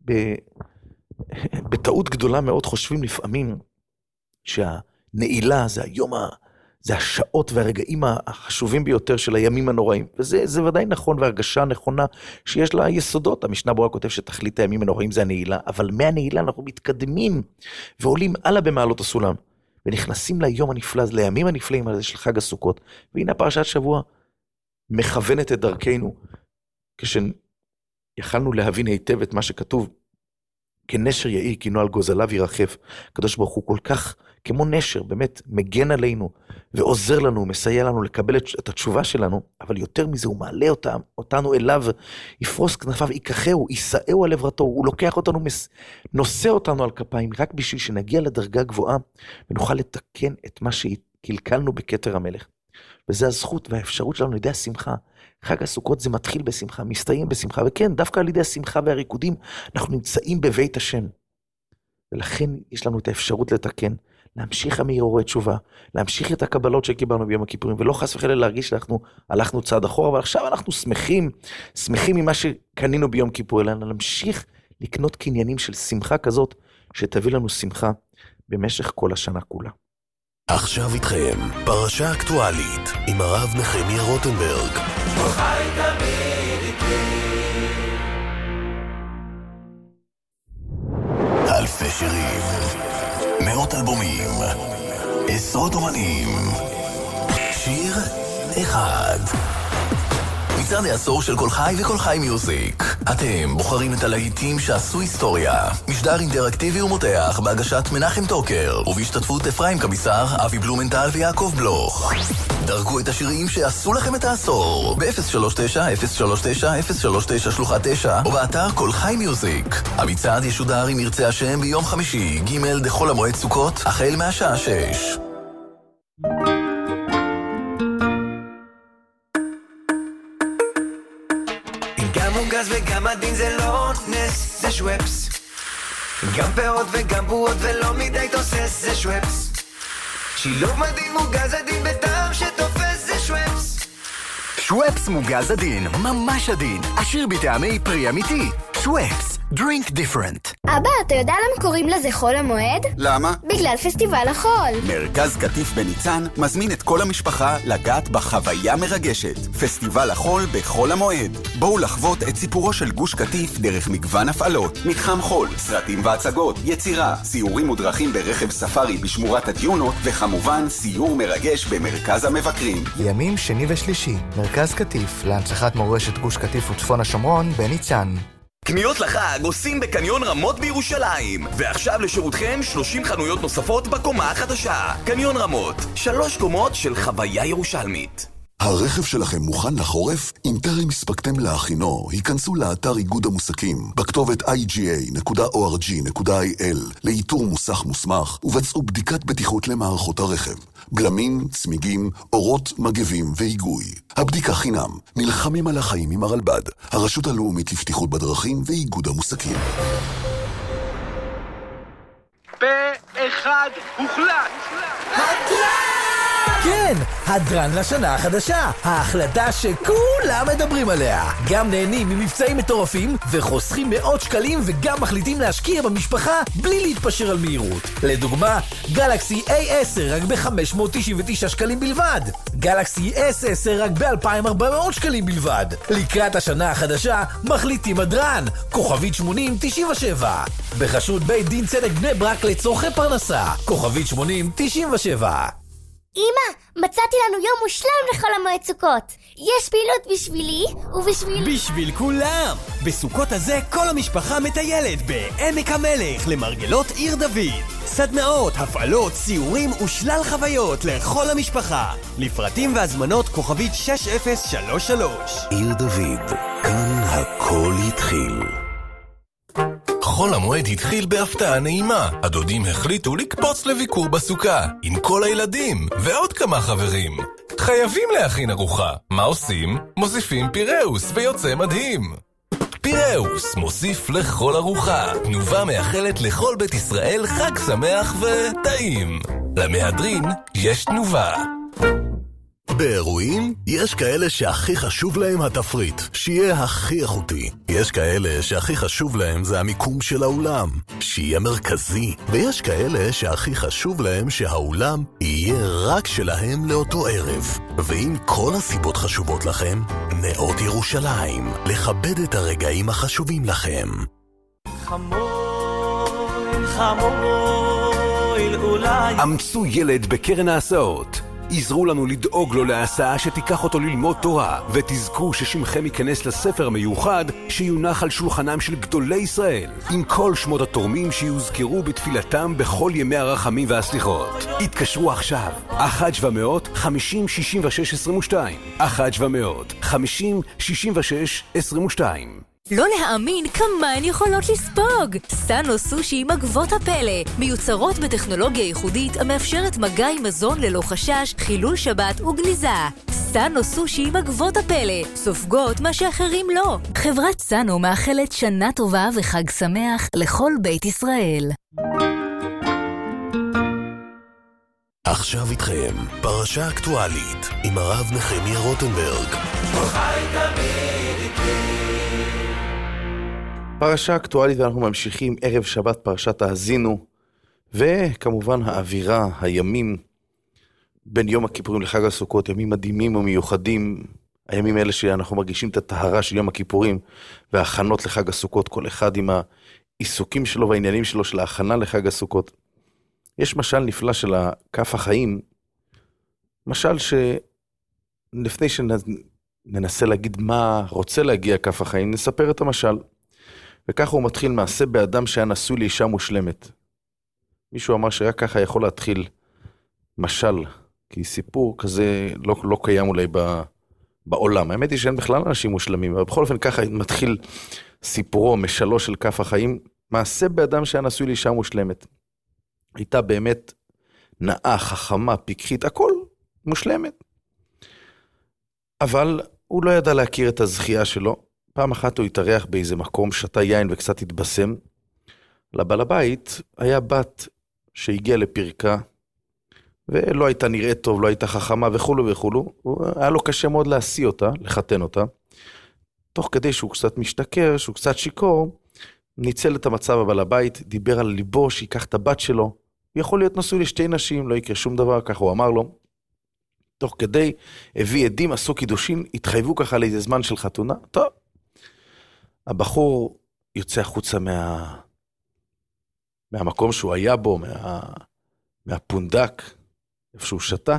בטעות גדולה מאוד חושבים לפעמים, שהנעילה זה זה השעות והרגעים החשובים ביותר של הימים הנוראים, וזה ודאי נכון, והרגשה נכונה שיש לה יסודות. המשנה ברורה כותב שתכלית הימים הנוראים זה הנעילה, אבל מהנעילה אנחנו מתקדמים ועולים הלאה במעלות הסולם, ונכנסים ליום הנפלא, לימים הנפלאים הזה של חג הסוכות, והנה פרשת שבוע מכוונת את דרכנו, כשיכלנו להבין היטב את מה שכתוב, כנשר יאיר קינו על גוזליו ירחף. הקדוש ברוך הוא כל כך כמו נשר, באמת מגן עלינו ועוזר לנו, מסייע לנו לקבל את התשובה שלנו, אבל יותר מזה הוא מעלה אותנו אליו, יפרוס כנפיו, ייקחהו, יישאהו על עברתו, הוא לוקח אותנו, נושא אותנו על כפיים, רק בשביל שנגיע לדרגה גבוהה, ונוכל לתקן את מה שקלקלנו בכתר המלך. וזה הזכות והאפשרות שלנו לידי השמחה. חג הסוכות זה מתחיל בשמחה, מסתיים בשמחה, וכן, דווקא על ידי השמחה והריקודים, אנחנו נמצאים בבית השם. ולכן יש לנו את האפשרות לתקן, להמשיך המהרהורי תשובה, להמשיך את הקבלות שקיבלנו ביום הכיפורים, ולא חס וחלילה להרגיש שאנחנו הלכנו צעד אחורה, אבל עכשיו אנחנו שמחים ממה שקנינו ביום כיפור, אלא להמשיך לקנות קניינים של שמחה כזאת, שתביא לנו שמחה במשך כל השנה כולה. עכשיו איתכם, פרשה אקטואלית, עם הרב נחמיה רוטנברג. חי תמיד איתי. אלפי שירים, מאות אלבומים, עשרות אומנים, שיר אחד. מצעד העשור של כל חי וכל חי מיוזיק. אתם בוחרים את הלהיטים שעשו היסטוריה. משדר אינטראקטיבי ומותח בהגשת מנחם טוקר, ובהשתתפות אפרים קמיסר, אבי בלומנטל ויעקב בלוך. דרגו את השירים שעשו לכם את העשור ב-039-039-039 שלוחה 9 או באתר כל חי מיוזיק. המצעד ישודר אם ירצה השם ביום חמישי, ג' דחול המועד סוכות, החל מהשעה 6. גז וגם עדין זה לא נס, זה שוואפס. גם פירות וגם בועות ולא מדי תוסס, זה שוואפס. שילוב מדהים מוגז עדין בטעם שתופס, זה שוואפס. שוואפס מוגז עדין, ממש עדין, עשיר בטעמי פרי אמיתי. שוואפס, drink different. אבא, אתה יודע למה קוראים לזה חול המועד? למה? בגלל פסטיבל החול. מרכז קטיף בניצן מזמין את כל המשפחה לגעת בחוויה מרגשת. פסטיבל החול בחול המועד. בואו לחוות את סיפורו של גוש קטיף דרך מגוון הפעלות. מתחם חול, סרטים והצגות, יצירה, סיורים ודרכים ברכב ספארי בשמורת הדיונות, וכמובן סיור מרגש במרכז המבקרים. ימים שני ושלישי, מרכז קטיף להנצחת מורשת גוש קטיף וצפון השומרון בניצן. קניות לחג עושים בקניון רמות בירושלים, ועכשיו לשירותכם 30 חנויות נוספות בקומה החדשה. קניון רמות, 3 קומות של חוויה ירושלמית. הרכב שלכם מוכן לחורף? אם טרם הספקתם להכינו, היכנסו לאתר איגוד המוסקים בכתובת iga.org.il לאיתור מוסך מוסמך ובצעו בדיקת בטיחות למערכות הרכב, בלמים, צמיגים, אורות, מגבים והיגוי. הבדיקה חינם. נלחמים על החיים עם הרלב"ד, הרשות הלאומית לבטיחות בדרכים ואיגוד המוסקים. פה אחד הוחלט. כן, הדרן לשנה החדשה, ההחלטה שכולם מדברים עליה. גם נהנים ממבצעים מטורפים וחוסכים מאות שקלים וגם מחליטים להשקיע במשפחה בלי להתפשר על מהירות. לדוגמה, גלקסי A10 רק ב-599 שקלים בלבד. גלקסי S10 רק ב-2,400 שקלים בלבד. לקראת השנה החדשה מחליטים הדרן, כוכבית 8097. בחסות בית דין צדק בני ברק לצורכי פרנסה, כוכבית 8097. אמא, מצאתי לנו יום מושלם לחול המועד סוכות. יש פעילות בשבילי ובשביל... בשביל כולם! בסוכות הזה כל המשפחה מטיילת בעמק המלך למרגלות עיר דוד. סדנאות, הפעלות, סיורים ושלל חוויות לכל המשפחה. לפרטים והזמנות כוכבית 6033. עיר דוד, כאן הכל התחיל. חול המועד התחיל בהפתעה נעימה. הדודים החליטו לקפוץ לביקור בסוכה עם כל הילדים ועוד כמה חברים. חייבים להכין ארוחה. מה עושים? מוסיפים פיראוס ויוצא מדהים. פיראוס מוסיף לכל ארוחה. תנובה מאחלת לכל בית ישראל חג שמח וטעים. למהדרין יש תנובה. באירועים יש כאלה שהכי חשוב להם התפריט, שיהיה הכי איכותי. יש כאלה שהכי חשוב להם זה המיקום של האולם, שיהיה מרכזי. ויש כאלה שהכי חשוב להם שהאולם יהיה רק שלהם לאותו ערב. ואם כל הסיבות חשובות לכם, נאות ירושלים, לכבד את הרגעים החשובים לכם. חמול, חמול, אולי... אמצו ילד בקרן ההסעות. עזרו לנו לדאוג לו להסעה שתיקח אותו ללמוד תורה, ותזכו ששמכם ייכנס לספר מיוחד שיונח על שולחנם של גדולי ישראל, עם כל שמות התורמים שיוזכרו בתפילתם בכל ימי הרחמים והסליחות. התקשרו עכשיו, 1-700-50-66-22, 1-700-50-66-22. לא להאמין כמה הן יכולות לספוג. סאנו סושי עם עגבות הפלא, מיוצרות בטכנולוגיה ייחודית המאפשרת מגע עם מזון ללא חשש, חילול שבת וגניזה. סאנו סושי עם עגבות הפלא, סופגות מה שאחרים לא. חברת סאנו מאחלת שנה טובה וחג שמח לכל בית ישראל. עכשיו איתכם, פרשה אקטואלית עם הרב נחמיה רוטנברג. פרשה אקטואלית, ואנחנו ממשיכים ערב שבת פרשת האזינו, וכמובן האווירה, הימים בין יום הכיפורים לחג הסוכות, ימים מדהימים ומיוחדים, הימים האלה שאנחנו מרגישים את הטהרה של יום הכיפורים וההכנות לחג הסוכות, כל אחד עם העיסוקים שלו והעניינים שלו של ההכנה לחג הסוכות. יש משל נפלא של כף החיים, משל שלפני שננסה להגיד מה רוצה להגיע כף החיים, נספר את המשל. וככה הוא מתחיל, מעשה באדם שהיה נשוי לאישה מושלמת. מישהו אמר שרק ככה יכול להתחיל משל, כי סיפור כזה לא קיים אולי בעולם. האמת היא שאין בכלל אנשים מושלמים, אבל בכל אופן ככה מתחיל סיפורו, משלו של כף החיים, מעשה באדם שהיה נשוי לאישה מושלמת. הייתה באמת נאה, חכמה, פיקחית, הכל מושלמת. אבל הוא לא ידע להכיר את הזכייה שלו. פעם אחת הוא התארח באיזה מקום, שתה יין וקצת התבשם. לבעל הבית היה בת שהגיעה לפרקה, ולא הייתה נראית טוב, לא הייתה חכמה וכולו וכולו. היה לו קשה מאוד להשיא אותה, לחתן אותה. תוך כדי שהוא קצת משתכר, שהוא קצת שיקור, ניצל את המצב הבעל הבית, דיבר על ליבו שיקח את הבת שלו. הוא יכול להיות נשוי לשתי נשים, לא יקרה שום דבר, ככה הוא אמר לו. תוך כדי הביא עדים, עשו קידושין, התחייבו ככה לאיזה זמן של חתונה. טוב. הבחור יוצא החוצה מהמקום שהוא היה בו, מהפונדק, איפה שהוא שתה,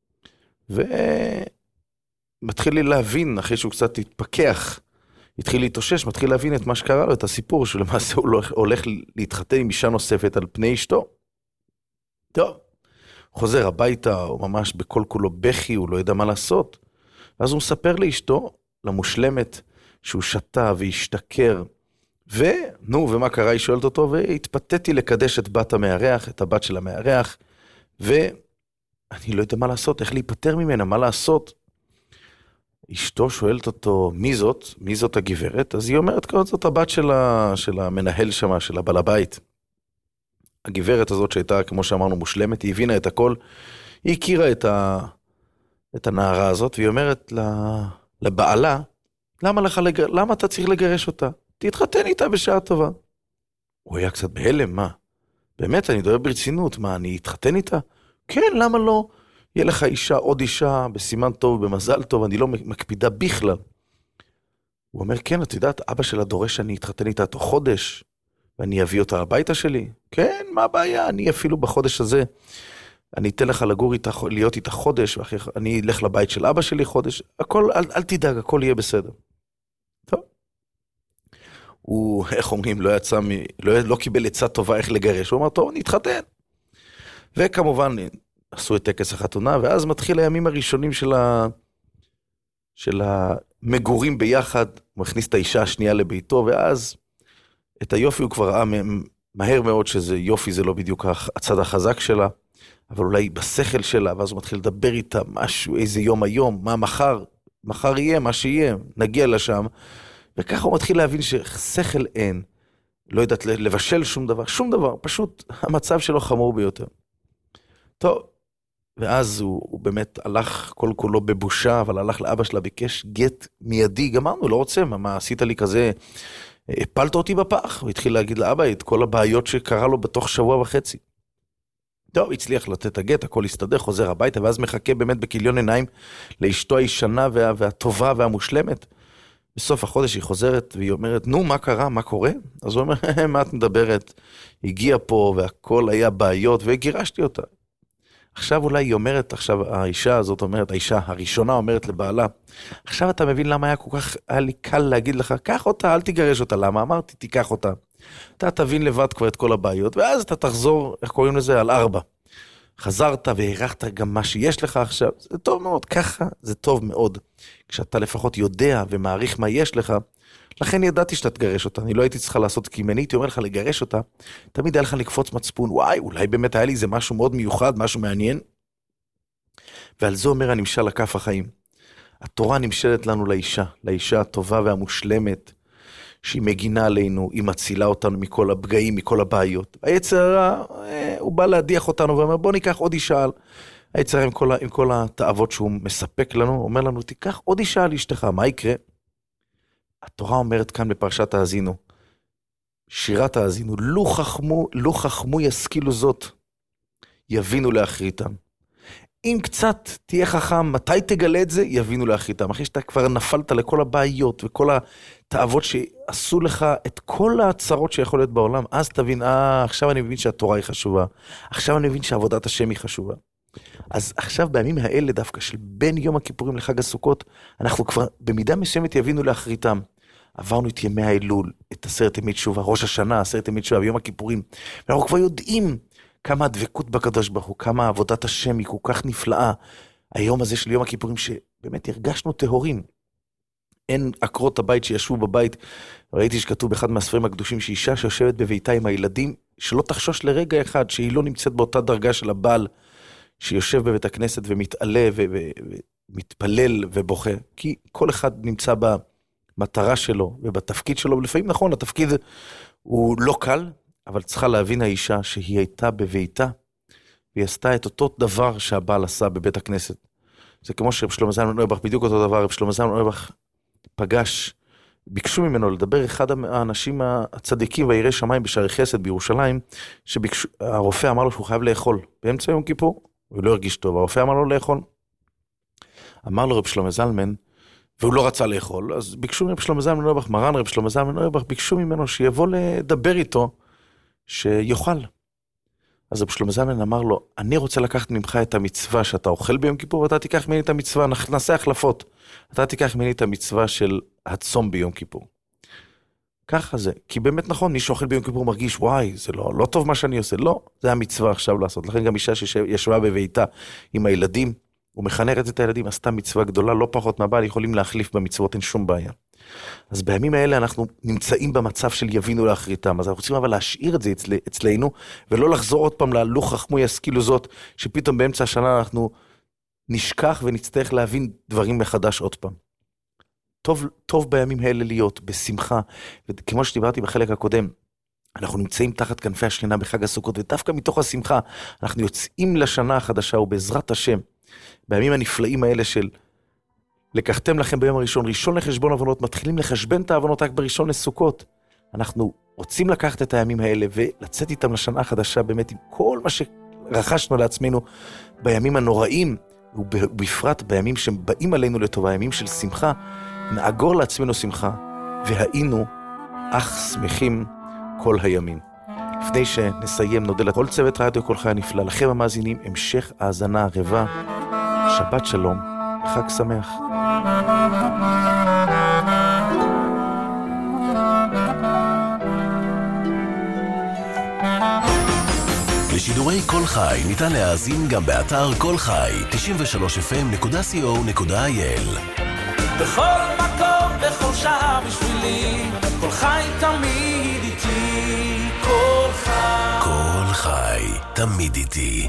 ומתחיל לי להבין, אחרי שהוא קצת התפכח, התחיל להתאושש, מתחיל להבין את מה שקרה לו, את הסיפור, שלמעשה הוא הולך להתחתן עם אישה נוספת על פני אשתו. טוב, חוזר הביתה, הוא ממש בכל כולו בכי, הוא לא יודע מה לעשות. ואז הוא מספר לאשתו, למושלמת, שהוא שתה והשתכר, ומה קרה? היא שואלת אותו, והתפתיתי לקדש את בת המארח, את הבת של המארח, ואני לא יודע מה לעשות, איך להיפטר ממנה, מה לעשות? אשתו שואלת אותו, מי זאת? מי זאת הגברת? אז היא אומרת, זאת הבת של המנהל שמה, של הבעל הבית. הגברת הזאת שהייתה, כמו שאמרנו, מושלמת, היא הבינה את הכל, היא הכירה את הנערה הזאת, והיא אומרת לבעלה, למה אתה צריך לגרש אותה? תתחתן איתה בשעה טובה. הוא היה קצת בהלם, מה? באמת, אני מדבר ברצינות, מה, אני אתחתן איתה? כן, למה לא? יהיה לך אישה, עוד אישה, בסימן טוב, במזל טוב, אני לא מקפידה בכלל. הוא אומר, כן, את יודעת, אבא שלה דורש שאני אתחתן איתה תוך חודש, ואני אביא אותה הביתה שלי. כן, מה הבעיה? אני אפילו בחודש הזה, אני אתן לך לגור איתה, להיות איתה חודש, אני אלך לבית של אבא שלי חודש, הכל, אל תדאג, הכל יהיה בסדר. טוב. הוא, איך אומרים, לא קיבל עצה טובה איך לגרש, הוא אמר, טוב, נתחתן. וכמובן, עשו את טקס החתונה, ואז מתחיל הימים הראשונים של המגורים ביחד, הוא הכניס את האישה השנייה לביתו, ואז את היופי הוא כבר ראה מהר מאוד שזה יופי, זה לא בדיוק הצד החזק שלה, אבל אולי בשכל שלה, ואז הוא מתחיל לדבר איתה משהו, איזה יום היום, מה מחר יהיה, מה שיהיה, נגיע לשם, וככה הוא מתחיל להבין ששכל אין, לא יודעת לבשל שום דבר, פשוט המצב שלו חמור ביותר. טוב, ואז הוא באמת הלך כל כולו בבושה, אבל הלך לאבא שלה, ביקש גט מיידי, גמרנו, לא רוצה, מה עשית לי כזה, הפלת אותי בפח, הוא התחיל להגיד לאבא את כל הבעיות שקרה לו בתוך שבוע וחצי. טוב, הצליח לתת הגט, הכל הסתדר, חוזר הביתה, ואז מחכה באמת בכיליון עיניים לאשתו הישנה והטובה והמושלמת. בסוף החודש היא חוזרת והיא אומרת, נו, מה קרה, מה קורה? אז הוא אומר, מה את מדברת? הגיע פה והכל היה בעיות וגירשתי אותה. עכשיו אולי היא אומרת, עכשיו האישה הזאת אומרת, האישה הראשונה אומרת לבעלה, עכשיו אתה מבין למה היה לי קל להגיד לך, קח אותה, אל תגרש אותה, למה? אמרתי, תיקח אותה. אתה תבין לבד כבר את כל הבעיות, ואז אתה תחזור, איך קוראים לזה? על 4. חזרת והערכת גם מה שיש לך עכשיו, זה טוב מאוד, ככה זה טוב מאוד. כשאתה לפחות יודע ומעריך מה יש לך, לכן ידעתי שאתה תגרש אותה, אני לא הייתי צריכה לעשות, כי אם אני הייתי אומר לך לגרש אותה, תמיד היה לך לקפוץ מצפון, וואי, אולי באמת היה לי זה משהו מאוד מיוחד, משהו מעניין. ועל זה אומר הנמשל לכף החיים. התורה נמשלת לנו לאישה הטובה והמושלמת, שהיא מגינה עלינו, היא מצילה אותנו מכל הפגעים, מכל הבעיות. היצר הרע, הוא בא להדיח אותנו ואומר, בוא ניקח עוד אישה. היצר עם כל התאוות שהוא מספק לנו, אומר לנו, תיקח עוד אישה על אשתך, מה יקרה? התורה אומרת כאן בפרשת האזינו, שירת האזינו, לא חכמו ישכילו זאת, יבינו לאחריתם. אם קצת תהיה חכם, מתי תגלה את זה, יבינו לאחריתם. אחרי שאתה כבר נפלת לכל הבעיות וכל התאוות שעשו לך את כל הצרות שיכול להיות בעולם, אז תבין, עכשיו אני מבין שהתורה היא חשובה, עכשיו אני מבין שעבודת השם היא חשובה. אז עכשיו בימים האלה דווקא של בין יום הכיפורים לחג הסוכות, אנחנו כבר במידה מסוימת יבינו לאחריתם. עברנו את ימי האלול, את 10 ימי תשובה, ראש השנה, 10 ימי תשובה, ויום הכיפורים, ואנחנו כבר יודעים כמה הדבקות בקדוש ברוך הוא, כמה עבודת השם היא כל כך נפלאה. היום הזה של יום הכיפורים שבאמת הרגשנו טהורים. אין עקרות הבית שישבו בבית, ראיתי שכתוב באחד מהספרים הקדושים שאישה שיושבת בביתה עם הילדים, שלא תחשוש לרגע אחד שהיא לא נמצאת באותה דרגה של הבעל, שיושב בבית הכנסת ומתעלה ומתפלל ובוכה, כי כל אחד נמצא במטרה שלו ובתפקיד שלו, ולפעמים נכון, התפקיד הוא לא קל, אבל צריכה להבין האישה שהיא הייתה בביתה, והיא עשתה את אותו דבר שהבעל עשה בבית הכנסת. זה כמו שרב שלמה זלמן אוירבך, בדיוק אותו דבר, רב שלמה זלמן אוירבך פגש, ביקשו ממנו לדבר אחד האנשים הצדיקים והיראי שמיים בשערי חסד בירושלים, שהרופא אמר לו שהוא חייב לאכול, באמצע יום כיפור, הוא לא הרגיש טוב, הרופא אמר לו לאכול. אמר לו רב שלמה זלמן, והוא לא רצה לאכול, אז ביקשו מרב שלמה זלמן אוירבך, מרן רב שלמה זלמן אוירבך, ביקשו ממנו שיבוא לדבר איתו, שיוכל. אז רב שלמה זלמן אמר לו, אני רוצה לקחת ממך את המצווה שאתה אוכל ביום כיפור, ואתה תיקח ממני את המצווה, נעשה החלפות. אתה תיקח ממני את המצווה של הצום ביום כיפור. ככה זה, כי באמת נכון, מי שאוכל ביום כיפור מרגיש, וואי, זה לא טוב מה שאני עושה. לא, זה המצווה עכשיו לעשות. לכן גם אישה שישבה בביתה עם הילדים, ומחנכת את הילדים, עשתה מצווה גדולה, לא פחות מהבעל, יכולים להחליף במצוות, אין שום בעיה. אז בימים האלה אנחנו נמצאים במצב של יבינו לאחריתם, אז אנחנו רוצים אבל להשאיר את זה אצלנו, ולא לחזור עוד פעם לא חכמו ישכילו זאת, שפתאום באמצע השנה אנחנו נשכח ונצטרך להבין דברים מחדש עוד פעם. טוב בימים האלה להיות, בשמחה, וכמו שדיברתי בחלק הקודם, אנחנו נמצאים תחת כנפי השכינה בחג הסוכות, ודווקא מתוך השמחה אנחנו יוצאים לשנה החדשה, ובעזרת השם, בימים הנפלאים האלה של לקחתם לכם ביום הראשון, ראשון לחשבון עוונות, מתחילים לחשבן את העוונות רק בראשון לסוכות. אנחנו רוצים לקחת את הימים האלה ולצאת איתם לשנה החדשה, באמת עם כל מה שרכשנו לעצמנו בימים הנוראים, ובפרט בימים שבאים עלינו לטובה, ימים של שמחה, נאגור לעצמנו שמחה, והיינו אך שמחים כל הימים. לפני שנסיים, נודה לכל צוות רדיו כל חי הנפלא, לכם המאזינים, המשך האזנה ערבה, שבת שלום, חג שמח. לשידורי כל חי ניתן להאזין גם באתר כל חי, 93fm.co.il. בכל מקום, בכל שעה בשבילי, כל חי תמיד איתי, כל חי. כל חי, תמיד איתי.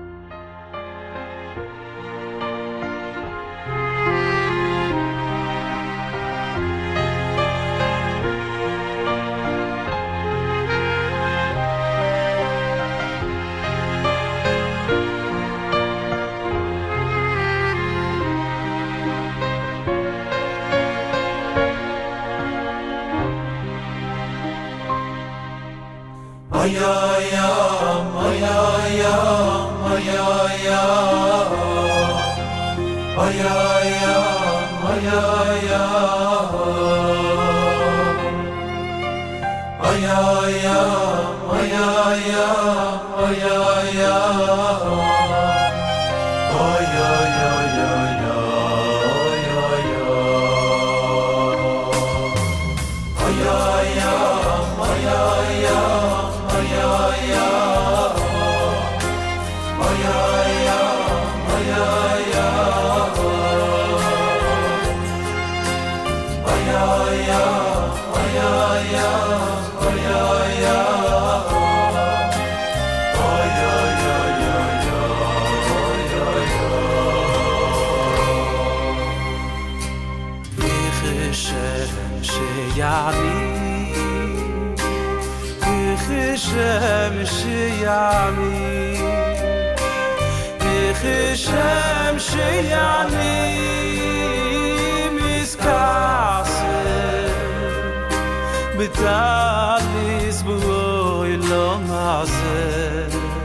בדליס בוי לא מעזה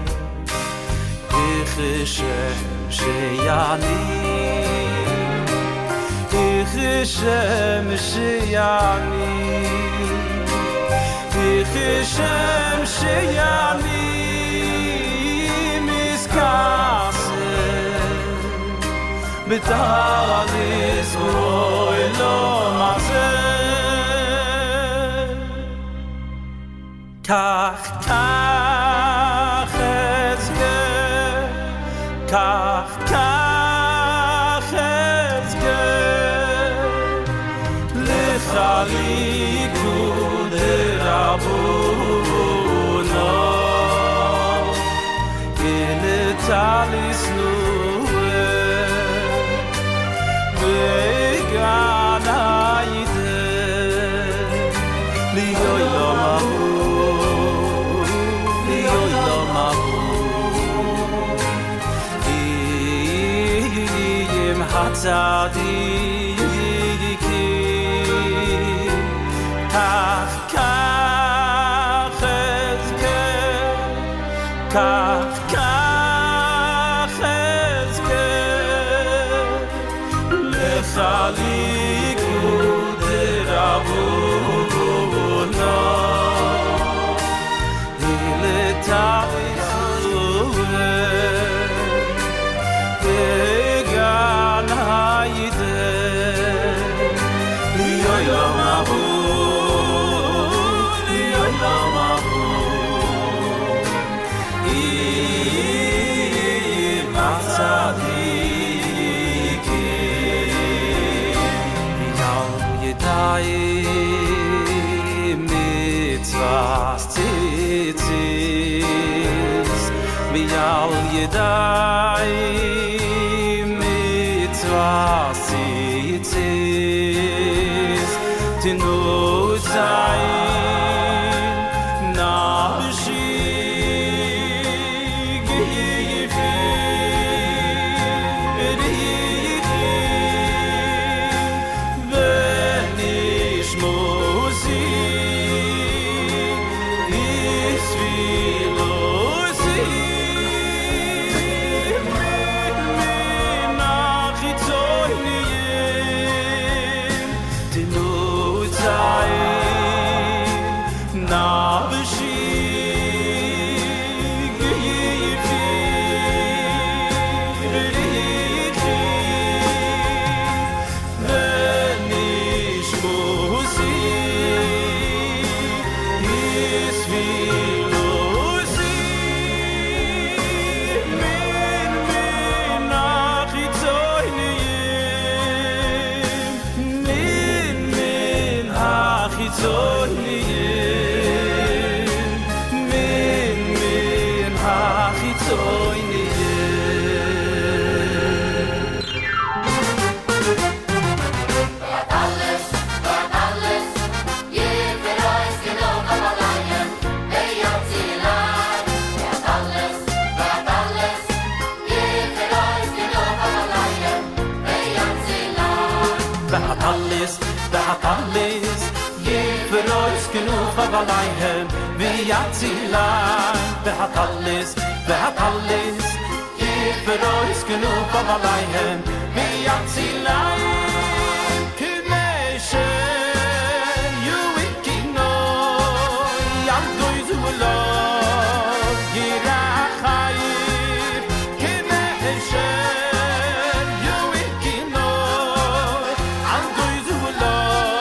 איך שם שיעני איך שם שיעני איך שם שיעני מסקסה בדליס בוי לא מעזה כך אצגה, כך אצגה, לך ליכוד רבונו, ולתליסנו בגן הידע, ליוי לא מהו. הצדיקים כך אזכה כך אזכה לך ליכוד רבונו ולתליסנו בגן הידע ליוי לא מבוא ליוי לא מבוא עם הצדיקים ויעל ידיים מצווה ציציס ויעל ידיים מצווה ציציס תנו ציין עליהם ויצילם והטלס יפרו יסכנו טוב עליהם ויצילם כמי שיהיו איתנו יעמדו זולו ירח חיים כמי שיהיו איתנו יעמדו זולו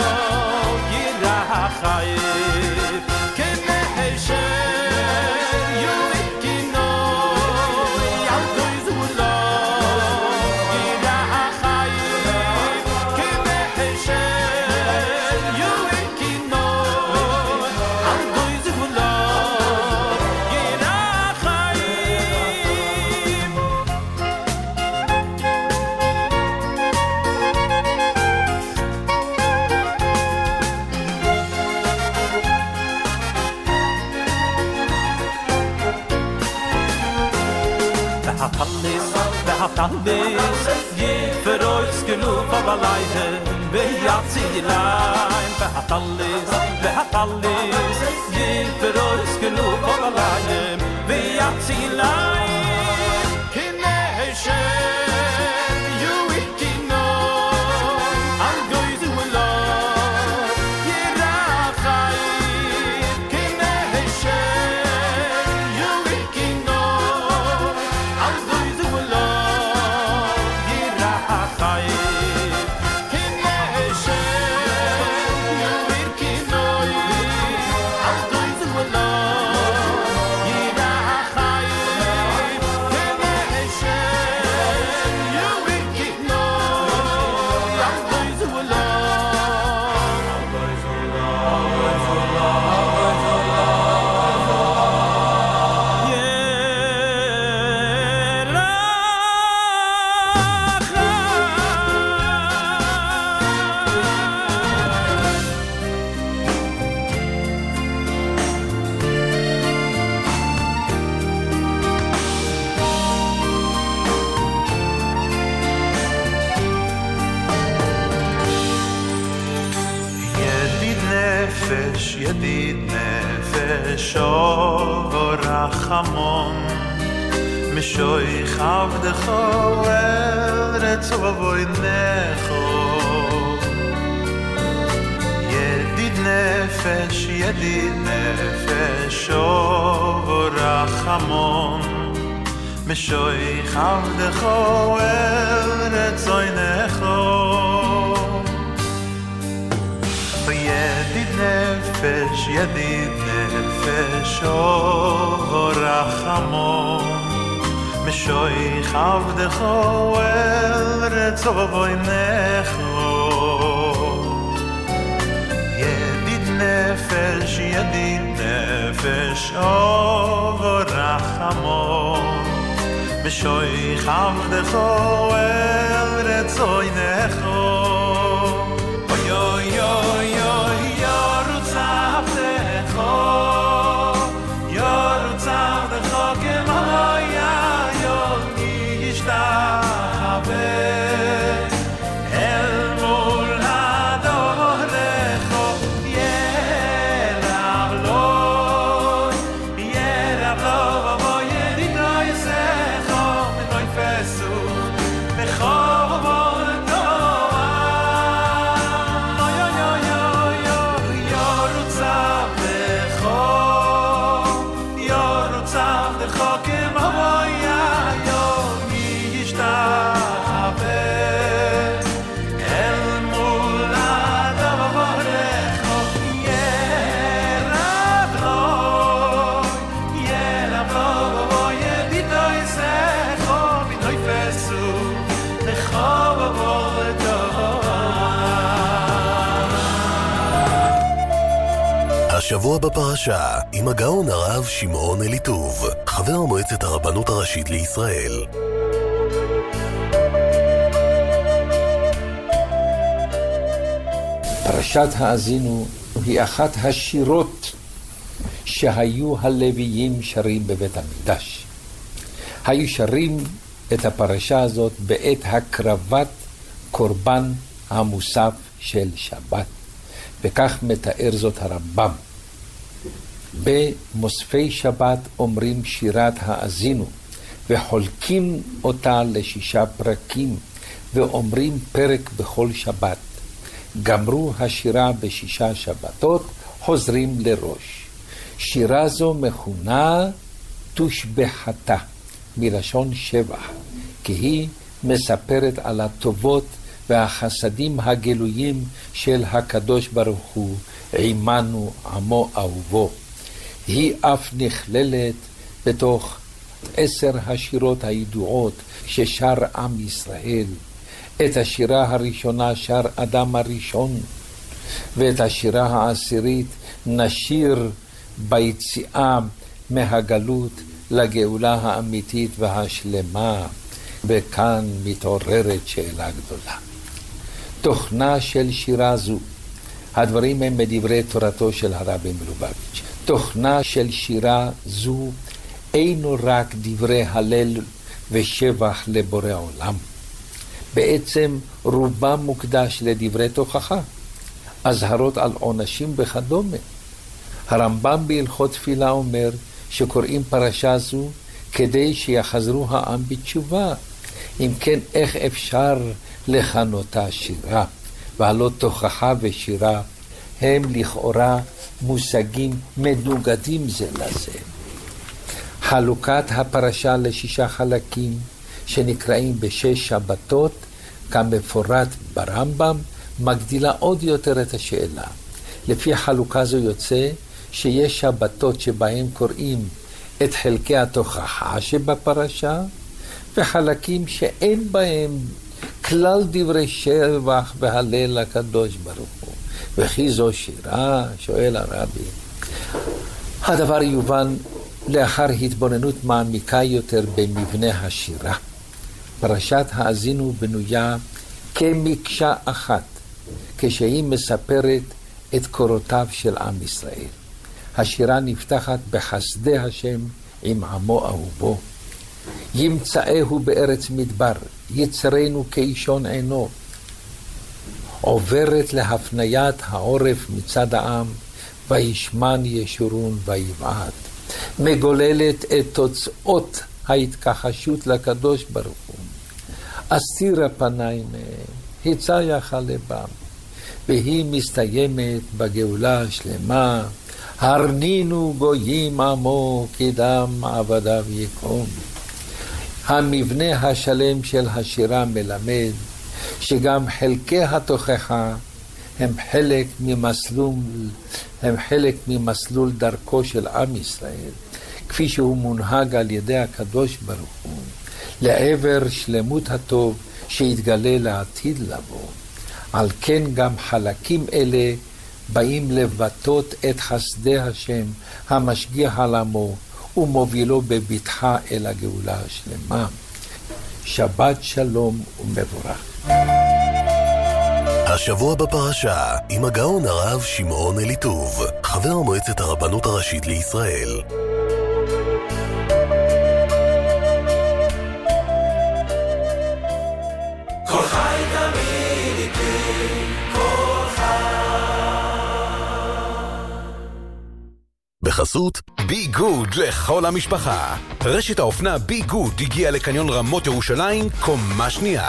ירח חיים כמי שיהיו איתנו יעמדו זולו ירח חיים כמי שיהיו איתנו יעמדו זולו ירח חיים והטלס יפרו יסכנו טוב עליהם ויצילם והטלס יפרו יסכנו טוב עליהם ויצילם כמי שיהיו איתנו על גוי זולו ירח חיים כמי שיהיו איתנו על גוי זולו ירח חיים כמי שיהיו איתנו על גוי זולו ירח חיים כמי שיהיו איתנו על גוי זולו ידיד נפש אור רחמון משויך עבדך אל רצו ובוינך ידיד נפש אור רחמון משויך עבדך אל רצוינך ידיד נפש אור רחמון משויך עבדך אל רצו ובוינך ידיד נפש אור רחמון משויך עבדך אל רצוינך אוי אוי אוי אוי השבוע בפרשה עם הגאון הרב שמעון אליטוב, חבר מועצת הרבנות הראשית לישראל. פרשת האזינו היא אחת השירות שהיו הלוויים שרים בבית המקדש. היו שרים את הפרשה הזאת בעת הקרבת קורבן המוסף של שבת, וכך מתאר זאת הרמב"ם. במוספי שבת אומרים שירת האזינו, וחולקים אותה ל6 פרקים, ואומרים פרק בכל שבת. גמרו השירה ב6 שבתות, חוזרים לראש. שירה זו מכונה תושבחתה, מלשון שבח, כי היא מספרת על הטובות והחסדים הגלויים של הקדוש ברוך הוא, עמנו עמו אהובו. היא אף נכללת בתוך 10 השירות הידועות ששר עם ישראל. את השירה הראשונה שר אדם הראשון, ואת השירה העשירית נשיר ביציאה מהגלות לגאולה האמיתית והשלמה. וכאן מתעוררת שאלה גדולה. תוכנה של שירה זו, הדברים הם מדברי תורתו של הרבי מלובביץ'. תוכנה של שירה זו אינו רק דברי הלל ושבח לבורא עולם. בעצם רובם מוקדש לדברי תוכחה, אזהרות על עונשים וכדומה. הרמב"ם בהלכות תפילה אומר שקוראים פרשה זו כדי שיחזרו העם בתשובה. אם כן, איך אפשר לכנותה שירה? והלא תוכחה ושירה הם לכאורה מושגים מנוגדים זה לזה. חלוקת הפרשה ל6 חלקים שנקראים ב6 שבתות, כמפורט ברמב"ם, מגדילה עוד יותר את השאלה. לפי חלוקה זו יוצא שיש שבתות שבהם קוראים את חלקי התוכחה שבפרשה, וחלקים שאין בהם כלל דברי שבח והלל לקדוש ברוך הוא. וכי זו שירה? שואל הרבי. הדבר יובן לאחר התבוננות מעמיקה יותר במבנה השירה. פרשת האזינו בנויה כמקשה אחת, כשהיא מספרת את קורותיו של עם ישראל. השירה נפתחת בחסדי השם עם עמו אהובו. ימצאהו בארץ מדבר, יצרנו כאישון עינו. עוברת להפניית העורף מצד העם, וישמן ישורון ויבעט. מגוללת את תוצאות ההתכחשות לקדוש ברוך הוא. אסתיר הפניים מהם, הצייח לבם. והיא מסתיימת בגאולה השלמה, הרנינו גויים עמו כדם עבדיו יקום. המבנה השלם של השירה מלמד שגם חלקי התוכחה הם חלק ממסלול דרכו של עם ישראל, כפי שהוא מונהג על ידי הקדוש ברוך הוא, לעבר שלמות הטוב שיתגלה לעתיד לבוא. על כן גם חלקים אלה באים לבטאות את חסדי השם המשגיח על עמו ומובילו בבטחה אל הגאולה השלמה. שבת שלום ומבורך. השבוע בפרשה עם הגאון הרב שמעון אליטוב, חבר מועצת הרבנות הראשית לישראל. כל חי תמיד איתי, כל בחסות בי גוד לכל המשפחה. רשת האופנה בי גוד הגיעה לקניון רמות ירושלים קומה שנייה.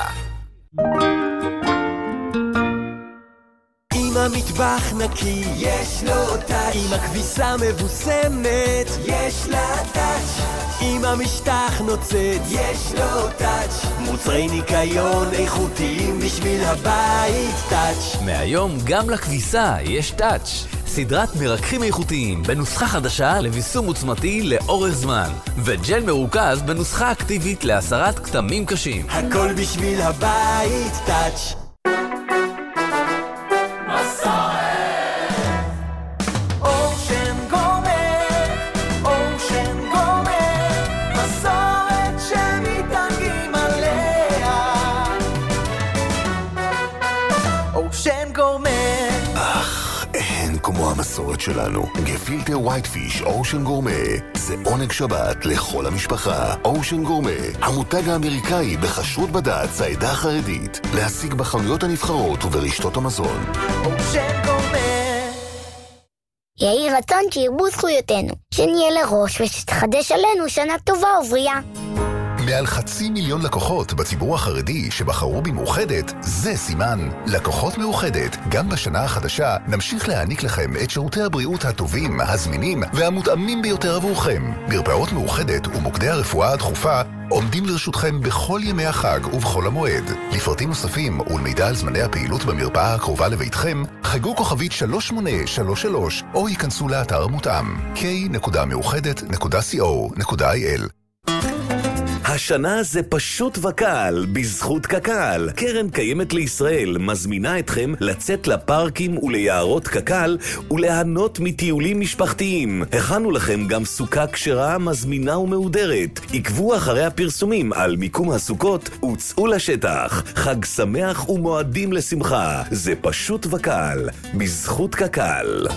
אם המטבח נקי, יש לו טאץ'. אם הכביסה מבוסמת, יש לה טאץ'. אם המשטח נוצץ, יש לו טאץ'. מוצרי ניקיון איכותיים בשביל הבית, טאץ'. מהיום גם לכביסה יש טאץ'. סדרת מרקחים איכותיים בנוסחה חדשה לביסום עוצמתי לאורך זמן, וג'ל מרוכז בנוסחה אקטיבית להסרת כתמים קשים. הכל בשביל הבית, טאץ'. כמו המסורת שלנו, גפילטר ווייט פיש אושן גורמה זה עונג שבת לכל המשפחה. אושן גורמה, המותג האמריקאי בכשרות בד"ץ העדה החרדית, להשיג בחנויות הנבחרות וברשתות המזון. אושן גורמה יהי רצון שירבו זכויותינו, שנהיה לראש ושתחדש עלינו שנה טובה ובריאה. מעל 500,000 לקוחות בציבור החרדי שבחרו במאוחדת, זה סימן. לקוחות מאוחדת, גם בשנה החדשה נמשיך להעניק לכם את שירותי הבריאות הטובים, הזמינים והמותאמים ביותר עבורכם. מרפאות מאוחדת ומוקדי הרפואה הדחופה עומדים לרשותכם בכל ימי החג ובכל המועד. לפרטים נוספים ולמידע על זמני הפעילות במרפאה הקרובה לביתכם, חגו כוכבית 3833 או ייכנסו לאתר המותאם k.מאוחדת.co.il. השנה זה פשוט וקל, בזכות קקל. קרן קיימת לישראל מזמינה אתכם לצאת לפארקים וליערות קקל וליהנות מטיולים משפחתיים. הכנו לכם גם סוכה כשרה, מזמינה ומהודרת. עקבו אחרי הפרסומים על מיקום הסוכות וצאו לשטח. חג שמח ומועדים לשמחה. זה פשוט וקל, בזכות קקל.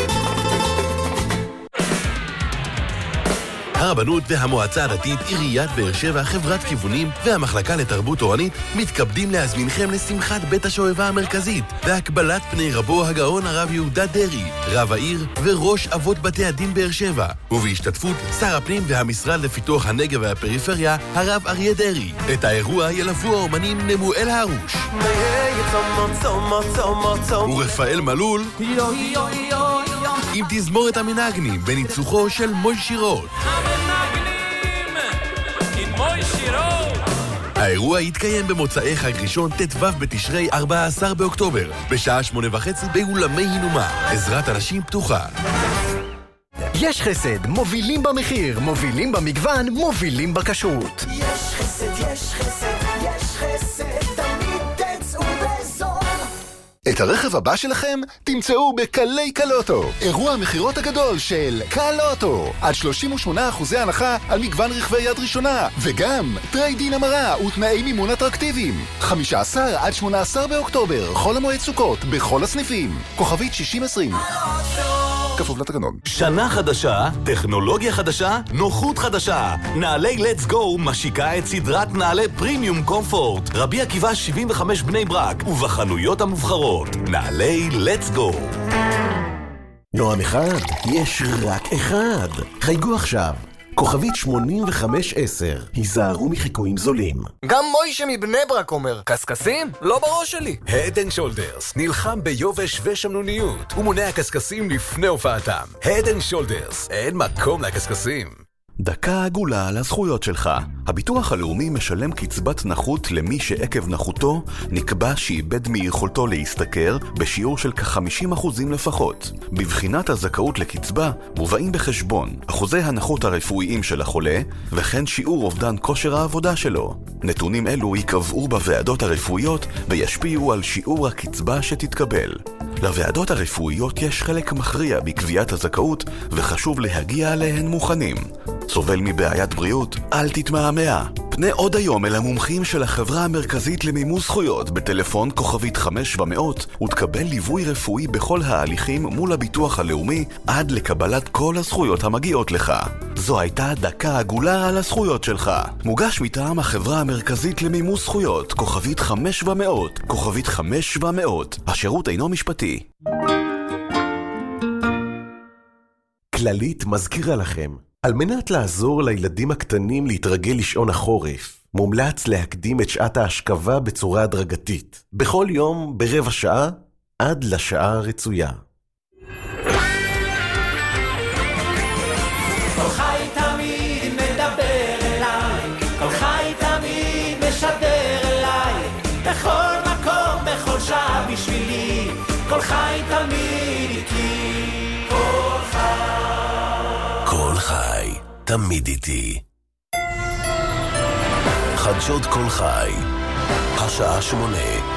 הרבנות והמועצה הדתית עיריית באר שבע, חברת כיוונים והמחלקה לתרבות תורנית מתכבדים להזמינכם לשמחת בית השואבה המרכזית והקבלת פני רבו הגאון הרב יהודה דרי, רב העיר וראש אבות בתי הדין באר שבע, ובהשתתפות שר הפנים והמשרד לפיתוח הנגב והפריפריה הרב אריה דרי. את האירוע ילוו האומנים נמואל הרוש ורפאל מלול עם תזמורת המנגנים בניצוחו של מוי שירות. האירוע יתקיים במוצאי חג ראשון ט"ו בתשרי 14 באוקטובר בשעה 8:30 באולמי הינומה. עזרת אנשים פתוחה. יש חסד, מובילים במחיר, מובילים במגוון, מובילים בכשרות. יש חסד, יש חסד, יש חסד, תמיד תצאו בזול. את הרכב הבא שלכם תמצאו בקלי קלוטו, אירוע המחירות הגדול של קלוטו. עד 38% הנחה על מגוון רכבי יד ראשונה, וגם טריידין המרה ותנאי מימון אטרקטיביים. 15 עד 18 באוקטובר, חול המועד סוכות, בכל הסניפים. כוכבית 6020. כפוף לתקנון. שנה חדשה, טכנולוגיה חדשה, נוחות חדשה. נעלי Let's Go משיקה את סדרת נעלי פרימיום קומפורט. רבי עקיבא 75 בני ברק, ובחנויות המובחרות. נעלי Let's Go. נועם אחד, יש רק אחד. חייגו עכשיו. כוכבית 8510. היזהרו מחיקויים זולים. גם מוישה מבני ברק אומר, קסקסים? לא בראש שלי. Head and Shoulders נלחם ביובש ושמנוניות ומונע קסקסים לפני הופעתם. Head and Shoulders, אין מקום לקסקסים. דקה עגולה על הזכויות שלך. הביטוח הלאומי משלם קצבת נכות למי שעקב נכותו נקבע שאיבד מיכולתו להשתכר בשיעור של כ-50% לפחות. בבחינת הזכאות לקצבה מובאים בחשבון אחוזי הנכות הרפואיים של החולה וכן שיעור אובדן כושר העבודה שלו. נתונים אלו ייקבעו בוועדות הרפואיות וישפיעו על שיעור הקצבה שתתקבל. לוועדות הרפואיות יש חלק מכריע בקביעת הזכאות וחשוב להגיע עליהן מוכנים. סובל מבעיית בריאות? אל תתמהמה. פנה עוד היום אל המומחים של החברה המרכזית למימוש זכויות בטלפון כוכבית 5700 ותקבל ליווי רפואי בכל ההליכים מול הביטוח הלאומי עד לקבלת כל הזכויות המגיעות לך. זו הייתה דקה עגולה על הזכויות שלך. מוגש מטעם החברה המרכזית למימוש זכויות כוכבית 5700, כוכבית 5700. השירות אינו משפטי. כללית מזכירה לכם, על מנת לעזור לילדים הקטנים להתרגל לשעון החורף, מומלץ להקדים את שעת ההשכבה בצורה הדרגתית, בכל יום ברבע שעה עד לשעה הרצויה. כל חי תמיד מדבר אליי, כל חי תמיד משדר אליי, בכל מקום, בכל שעה בשבילי, כל חי תמיד איתי, כל חי. כל חי, תמיד איתי. חדשות כל חי, השעה 8.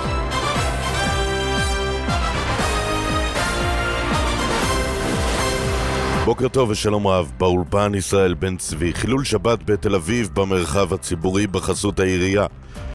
בוקר טוב ושלום רב, באולפן ישראל בן צבי. חילול שבת בתל אביב במרחב הציבורי בחסות העירייה.